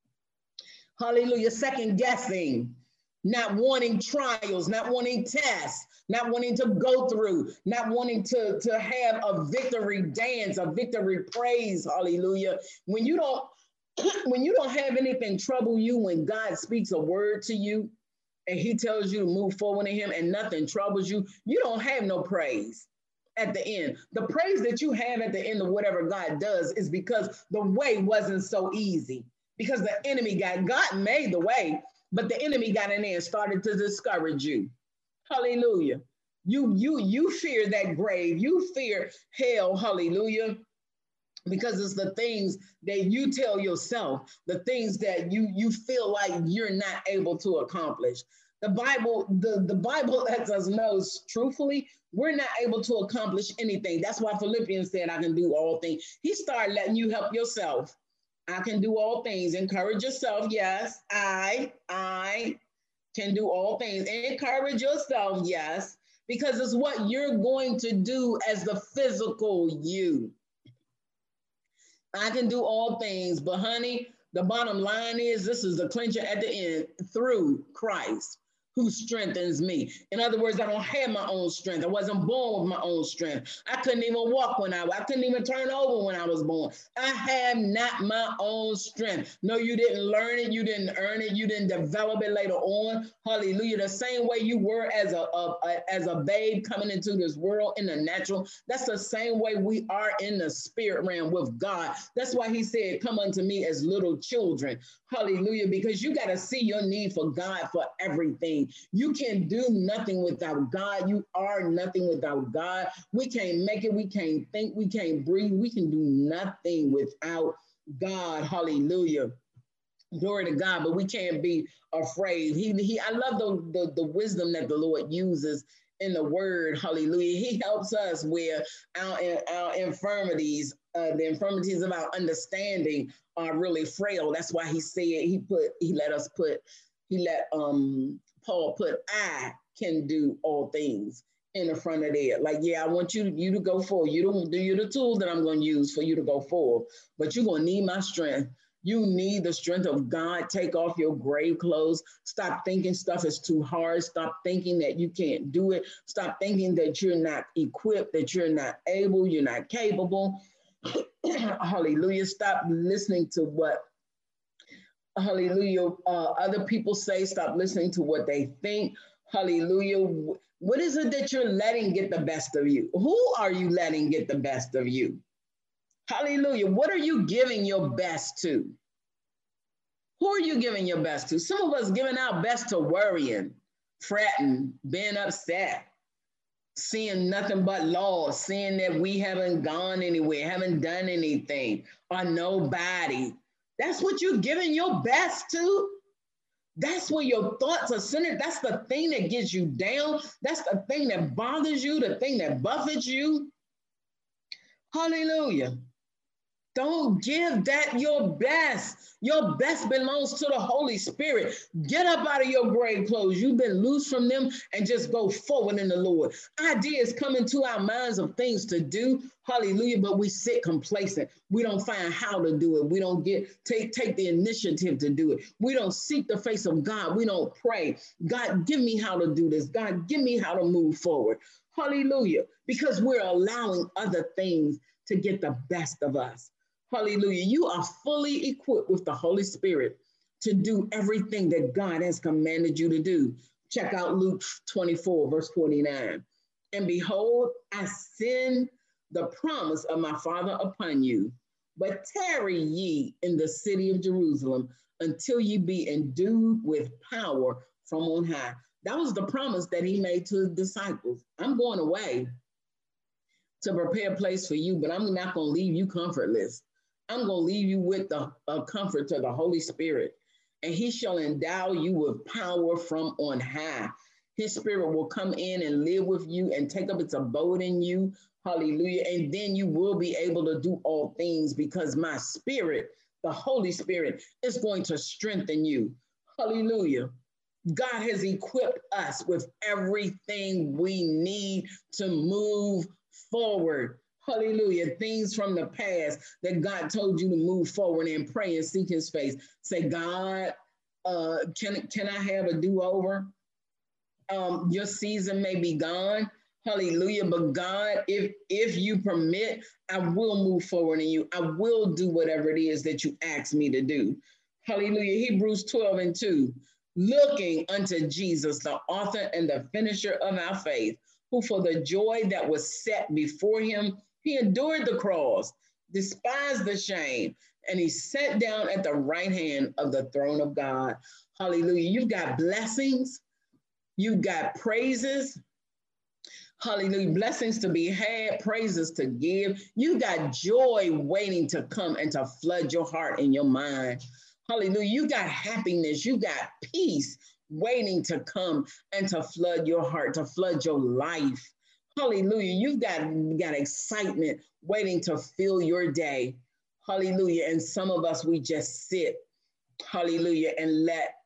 Hallelujah. Second guessing. Not wanting trials, not wanting tests, not wanting to go through, not wanting to, to have a victory dance, a victory praise, hallelujah. When you don't, when you don't have anything trouble you, when God speaks a word to you and he tells you to move forward in him and nothing troubles you, you don't have no praise at the end. The praise that you have at the end of whatever God does is because the way wasn't so easy, because the enemy got, God made the way, but the enemy got in there and started to discourage you. Hallelujah. You, you, you fear that grave. You fear hell. Hallelujah. Because it's the things that you tell yourself, the things that you, you feel like you're not able to accomplish. The Bible, the, the Bible lets us know, truthfully, we're not able to accomplish anything. That's why Philippians said, I can do all things. He started letting you help yourself. I can do all things. Encourage yourself. Yes, I, I, can do all things. Encourage yourself, yes, because it's what you're going to do as the physical you. I can do all things, but honey, the bottom line is this is the clincher at the end, through Christ who strengthens me. In other words, I don't have my own strength. I wasn't born with my own strength. I couldn't even walk when I, I couldn't even turn over when I was born. I have not my own strength. No, you didn't learn it. You didn't earn it. You didn't develop it later on. Hallelujah. The same way you were as a, a, a as a babe coming into this world in the natural, that's the same way we are in the spirit realm with God. That's why he said, come unto me as little children. Hallelujah. Because you got to see your need for God for everything. You can do nothing without God. You are nothing without God. We can't make it. We can't think. We can't breathe. We can do nothing without God. Hallelujah. Glory to God. But we can't be afraid. He, he, I love the, the, the wisdom that the Lord uses in the word. Hallelujah. He helps us where our, our infirmities, uh, the infirmities of our understanding are really frail. That's why he said, he put, he let us put, he let, um, Paul put, I can do all things in the front of there. Like, yeah, I want you, you to go forward. You don't do you the tool that I'm going to use for you to go forward, but you're going to need my strength. You need the strength of God. Take off your grave clothes. Stop thinking stuff is too hard. Stop thinking that you can't do it. Stop thinking that you're not equipped, that you're not able, you're not capable. Hallelujah. Stop listening to what Hallelujah. Uh, other people say, stop listening to what they think. Hallelujah. What is it that you're letting get the best of you? Who are you letting get the best of you? Hallelujah. What are you giving your best to? Who are you giving your best to? Some of us giving our best to worrying, fretting, being upset, seeing nothing but loss, seeing that we haven't gone anywhere, haven't done anything, or nobody. That's what you're giving your best to. That's where your thoughts are centered. That's the thing that gets you down. That's the thing that bothers you, the thing that buffets you. Hallelujah. Don't give that your best. Your best belongs to the Holy Spirit. Get up out of your grave clothes. You've been loose from them and just go forward in the Lord. Ideas come into our minds of things to do. Hallelujah. But we sit complacent. We don't find how to do it. We don't get take, take the initiative to do it. We don't seek the face of God. We don't pray. God, give me how to do this. God, give me how to move forward. Hallelujah. Because we're allowing other things to get the best of us. Hallelujah. You are fully equipped with the Holy Spirit to do everything that God has commanded you to do. Check out Luke twenty-four, verse forty-nine. And behold, I send the promise of my Father upon you, but tarry ye in the city of Jerusalem until ye be endued with power from on high. That was the promise that he made to his disciples. I'm going away to prepare a place for you, but I'm not going to leave you comfortless. I'm going to leave you with the uh, comfort to the Holy Spirit, and he shall endow you with power from on high. His spirit will come in and live with you and take up its abode in you. Hallelujah. And then you will be able to do all things because my spirit, the Holy Spirit, is going to strengthen you. Hallelujah. God has equipped us with everything we need to move forward. Hallelujah. Things from the past that God told you to move forward and pray and seek his face. Say, God, uh, can, can I have a do-over? Um, your season may be gone. Hallelujah. But God, if, if you permit, I will move forward in you. I will do whatever it is that you ask me to do. Hallelujah. Hebrews twelve and two, looking unto Jesus, the author and the finisher of our faith, who for the joy that was set before him, he endured the cross, despised the shame, and he sat down at the right hand of the throne of God. Hallelujah. You've got blessings. You've got praises. Hallelujah. Blessings to be had, praises to give. You got joy waiting to come and to flood your heart and your mind. Hallelujah. You got happiness. You got peace waiting to come and to flood your heart, to flood your life. Hallelujah. You've got, got excitement waiting to fill your day. Hallelujah. And some of us, we just sit, hallelujah, and let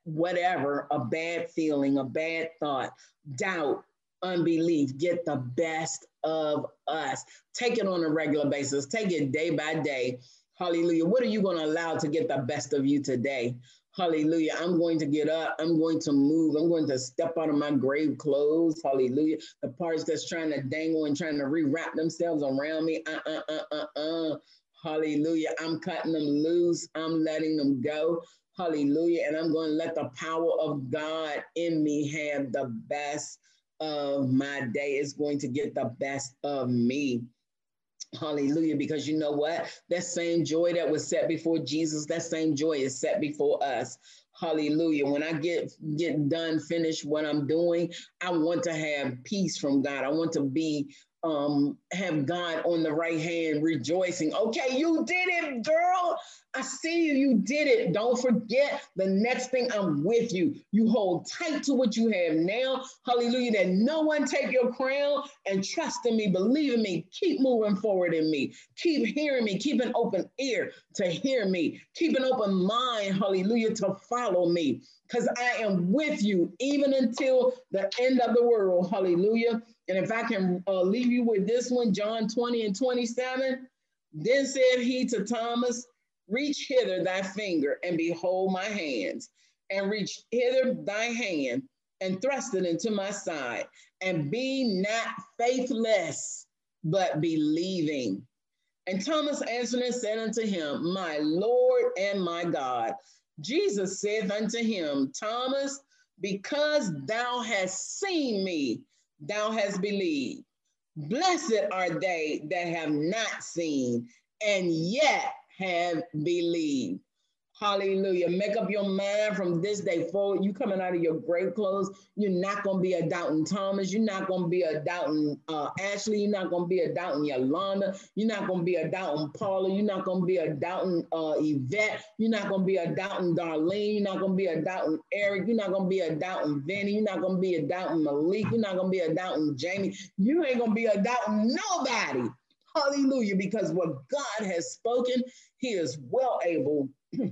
whatever, a bad feeling, a bad thought, doubt, unbelief get the best of us. Take it on a regular basis. Take it day by day. Hallelujah. What are you going to allow to get the best of you today? Hallelujah. I'm going to get up. I'm going to move. I'm going to step out of my grave clothes. Hallelujah. The parts that's trying to dangle and trying to rewrap themselves around me. Uh, uh, uh, uh, uh. Hallelujah. I'm cutting them loose. I'm letting them go. Hallelujah. And I'm going to let the power of God in me have the best of my day. It's going to get the best of me. Hallelujah. Because you know what? That same joy that was set before Jesus, that same joy is set before us. Hallelujah. When I get, get done, finish what I'm doing, I want to have peace from God. I want to be Um, have God on the right hand rejoicing. Okay, you did it, girl. I see you. You did it. Don't forget the next thing, I'm with you. You hold tight to what you have now. Hallelujah. That no one take your crown, and trust in me, believe in me, keep moving forward in me. Keep hearing me. Keep an open ear to hear me. Keep an open mind, hallelujah, to follow me. Because I am with you even until the end of the world. Hallelujah. And if I can uh, leave you with this one, John twenty and twenty-seven, then said he to Thomas, reach hither thy finger and behold my hands, and reach hither thy hand and thrust it into my side, and be not faithless, but believing. And Thomas answered and said unto him, my Lord and my God. Jesus saith unto him, Thomas, because thou hast seen me, thou hast believed. Blessed are they that have not seen and yet have believed. Hallelujah. Make up your mind from this day forward. You coming out of your grave clothes. You're not going to be a doubting Thomas. You're not going to be a doubting uh, Ashley. You're not going to be a doubting Yolanda. You're not going to be a doubting Paula. You're not going to be a doubting uh, Yvette. You're not going to be a doubting Darlene. You're not going to be a doubting Eric. You're not going to be a doubting Vinny. You're not going to be a doubting Malik. You're not going to be a doubting Jamie. You ain't going to be a doubting nobody. Hallelujah. Because what God has spoken, he is well able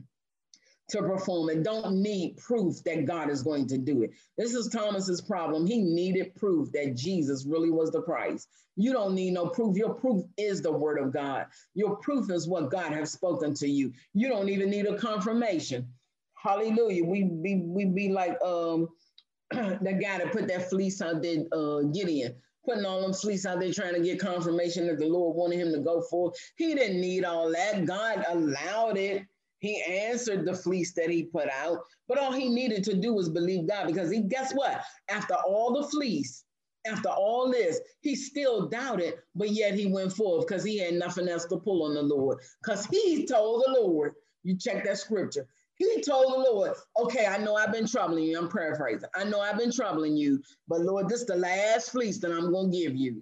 to perform and don't need proof that God is going to do it. This is Thomas's problem. He needed proof that Jesus really was the Christ. You don't need no proof. Your proof is the word of God. Your proof is what God has spoken to you. You don't even need a confirmation. Hallelujah. We be, we be like um, the guy that put that fleece out there, uh, Gideon, putting all them fleece out there trying to get confirmation that the Lord wanted him to go for. He didn't need all that. God allowed it. He answered the fleece that he put out, but all he needed to do was believe God, because he, guess what? After all the fleece, after all this, he still doubted, but yet he went forward because he had nothing else to pull on the Lord. Because he told the Lord, you check that scripture, he told the Lord, okay, I know I've been troubling you. I'm paraphrasing. I know I've been troubling you, but Lord, this is the last fleece that I'm going to give you.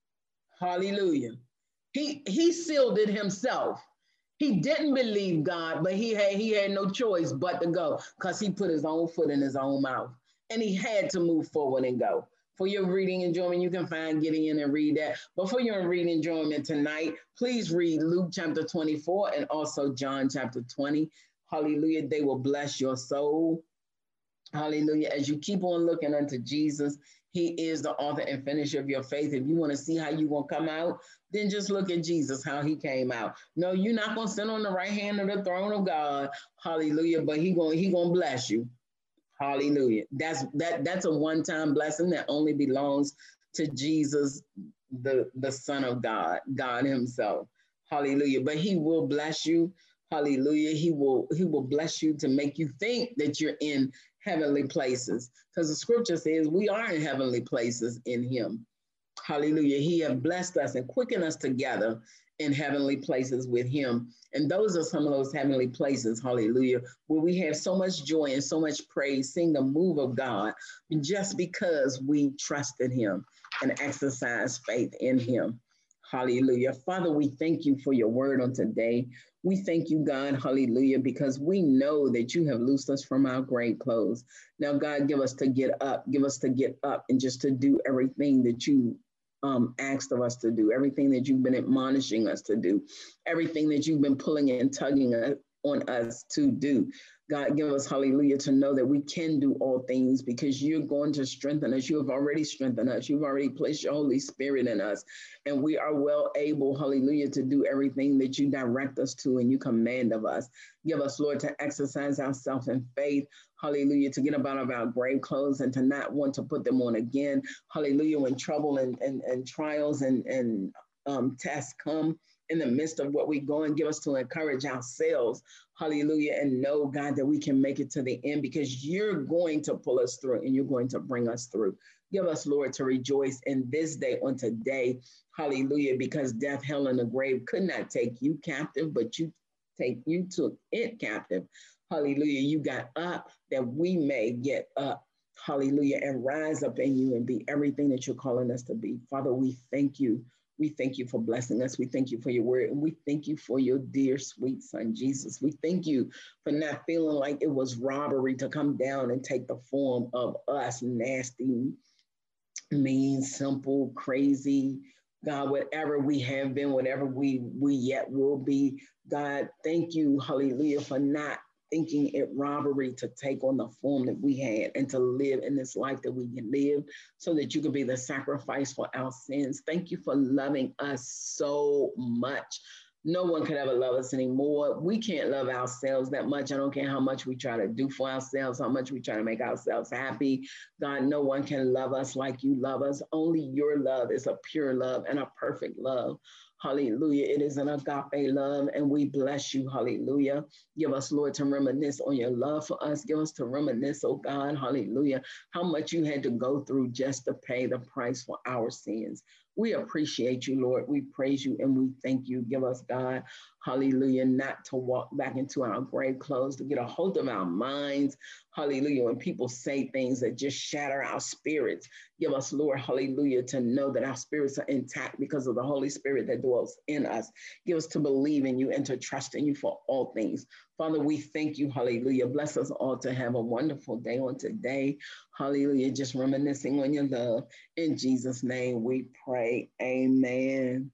Hallelujah. He, he sealed it himself. He didn't believe God, but he had, he had no choice but to go, because he put his own foot in his own mouth, and he had to move forward and go. For your reading enjoyment, you can find Gideon and read that. But for your reading enjoyment tonight, please read Luke chapter twenty-four and also John chapter twenty. Hallelujah. They will bless your soul. Hallelujah. As you keep on looking unto Jesus, he is the author and finisher of your faith. If you want to see how you're going to come out, then just look at Jesus, how he came out. No, you're not going to sit on the right hand of the throne of God. Hallelujah. But he going he going to bless you. Hallelujah. That's that that's a one-time blessing that only belongs to Jesus, the, the Son of God, God himself. Hallelujah. But he will bless you. Hallelujah. He will he will bless you to make you think that you're in heavenly places, because the scripture says we are in heavenly places in him. Hallelujah. He has blessed us and quickened us together in heavenly places with him. And those are some of those heavenly places, hallelujah, where we have so much joy and so much praise, seeing the move of God, just because we trusted him and exercised faith in him. Hallelujah. Father, we thank you for your word on today. We thank you, God, hallelujah, because we know that you have loosed us from our grave clothes. Now, God, give us to get up, give us to get up and just to do everything that you um, asked of us to do, everything that you've been admonishing us to do, everything that you've been pulling and tugging on us to do. God, give us, hallelujah, to know that we can do all things because you're going to strengthen us. You have already strengthened us. You've already placed your Holy Spirit in us. And we are well able, hallelujah, to do everything that you direct us to and you command of us. Give us, Lord, to exercise ourselves in faith, hallelujah, to get up out of our grave clothes and to not want to put them on again. Hallelujah, when trouble and, and, and trials and, and um, tests come in the midst of what we go and give us to encourage ourselves, hallelujah, and know, God, that we can make it to the end because you're going to pull us through and you're going to bring us through. Give us, Lord, to rejoice in this day on today, hallelujah, because death, hell, and the grave could not take you captive, but you take you took it captive. Hallelujah, you got up that we may get up, hallelujah, and rise up in you and be everything that you're calling us to be. Father, we thank you. We thank you for blessing us. We thank you for your word. And we thank you for your dear, sweet son, Jesus. We thank you for not feeling like it was robbery to come down and take the form of us, nasty, mean, simple, crazy, God, whatever we have been, whatever we, we yet will be. God, thank you, hallelujah, for not thinking it robbery to take on the form that we had and to live in this life that we can live so that you can be the sacrifice for our sins. Thank you for loving us so much. No one could ever love us anymore. We can't love ourselves that much. I don't care how much we try to do for ourselves, how much we try to make ourselves happy. God, no one can love us like you love us. Only your love is a pure love and a perfect love. Hallelujah. It is an agape love, and we bless you. Hallelujah. Give us, Lord, to reminisce on your love for us. Give us to reminisce, oh God, hallelujah, how much you had to go through just to pay the price for our sins. We appreciate you, Lord. We praise you and we thank you. Give us, God, hallelujah, not to walk back into our grave clothes, to get a hold of our minds. Hallelujah. When people say things that just shatter our spirits, give us, Lord, hallelujah, to know that our spirits are intact because of the Holy Spirit that dwells in us. Give us to believe in you and to trust in you for all things. Father, we thank you. Hallelujah. Bless us all to have a wonderful day on today. Hallelujah. Just reminiscing on your love. In Jesus' name we pray. Amen.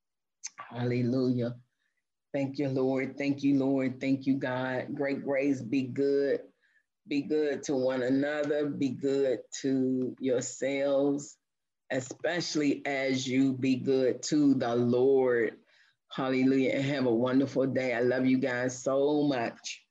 Hallelujah. Thank you, Lord. Thank you, Lord. Thank you, God. Great grace. Be good. Be good to one another. Be good to yourselves, especially as you be good to the Lord. Hallelujah. And have a wonderful day. I love you guys so much.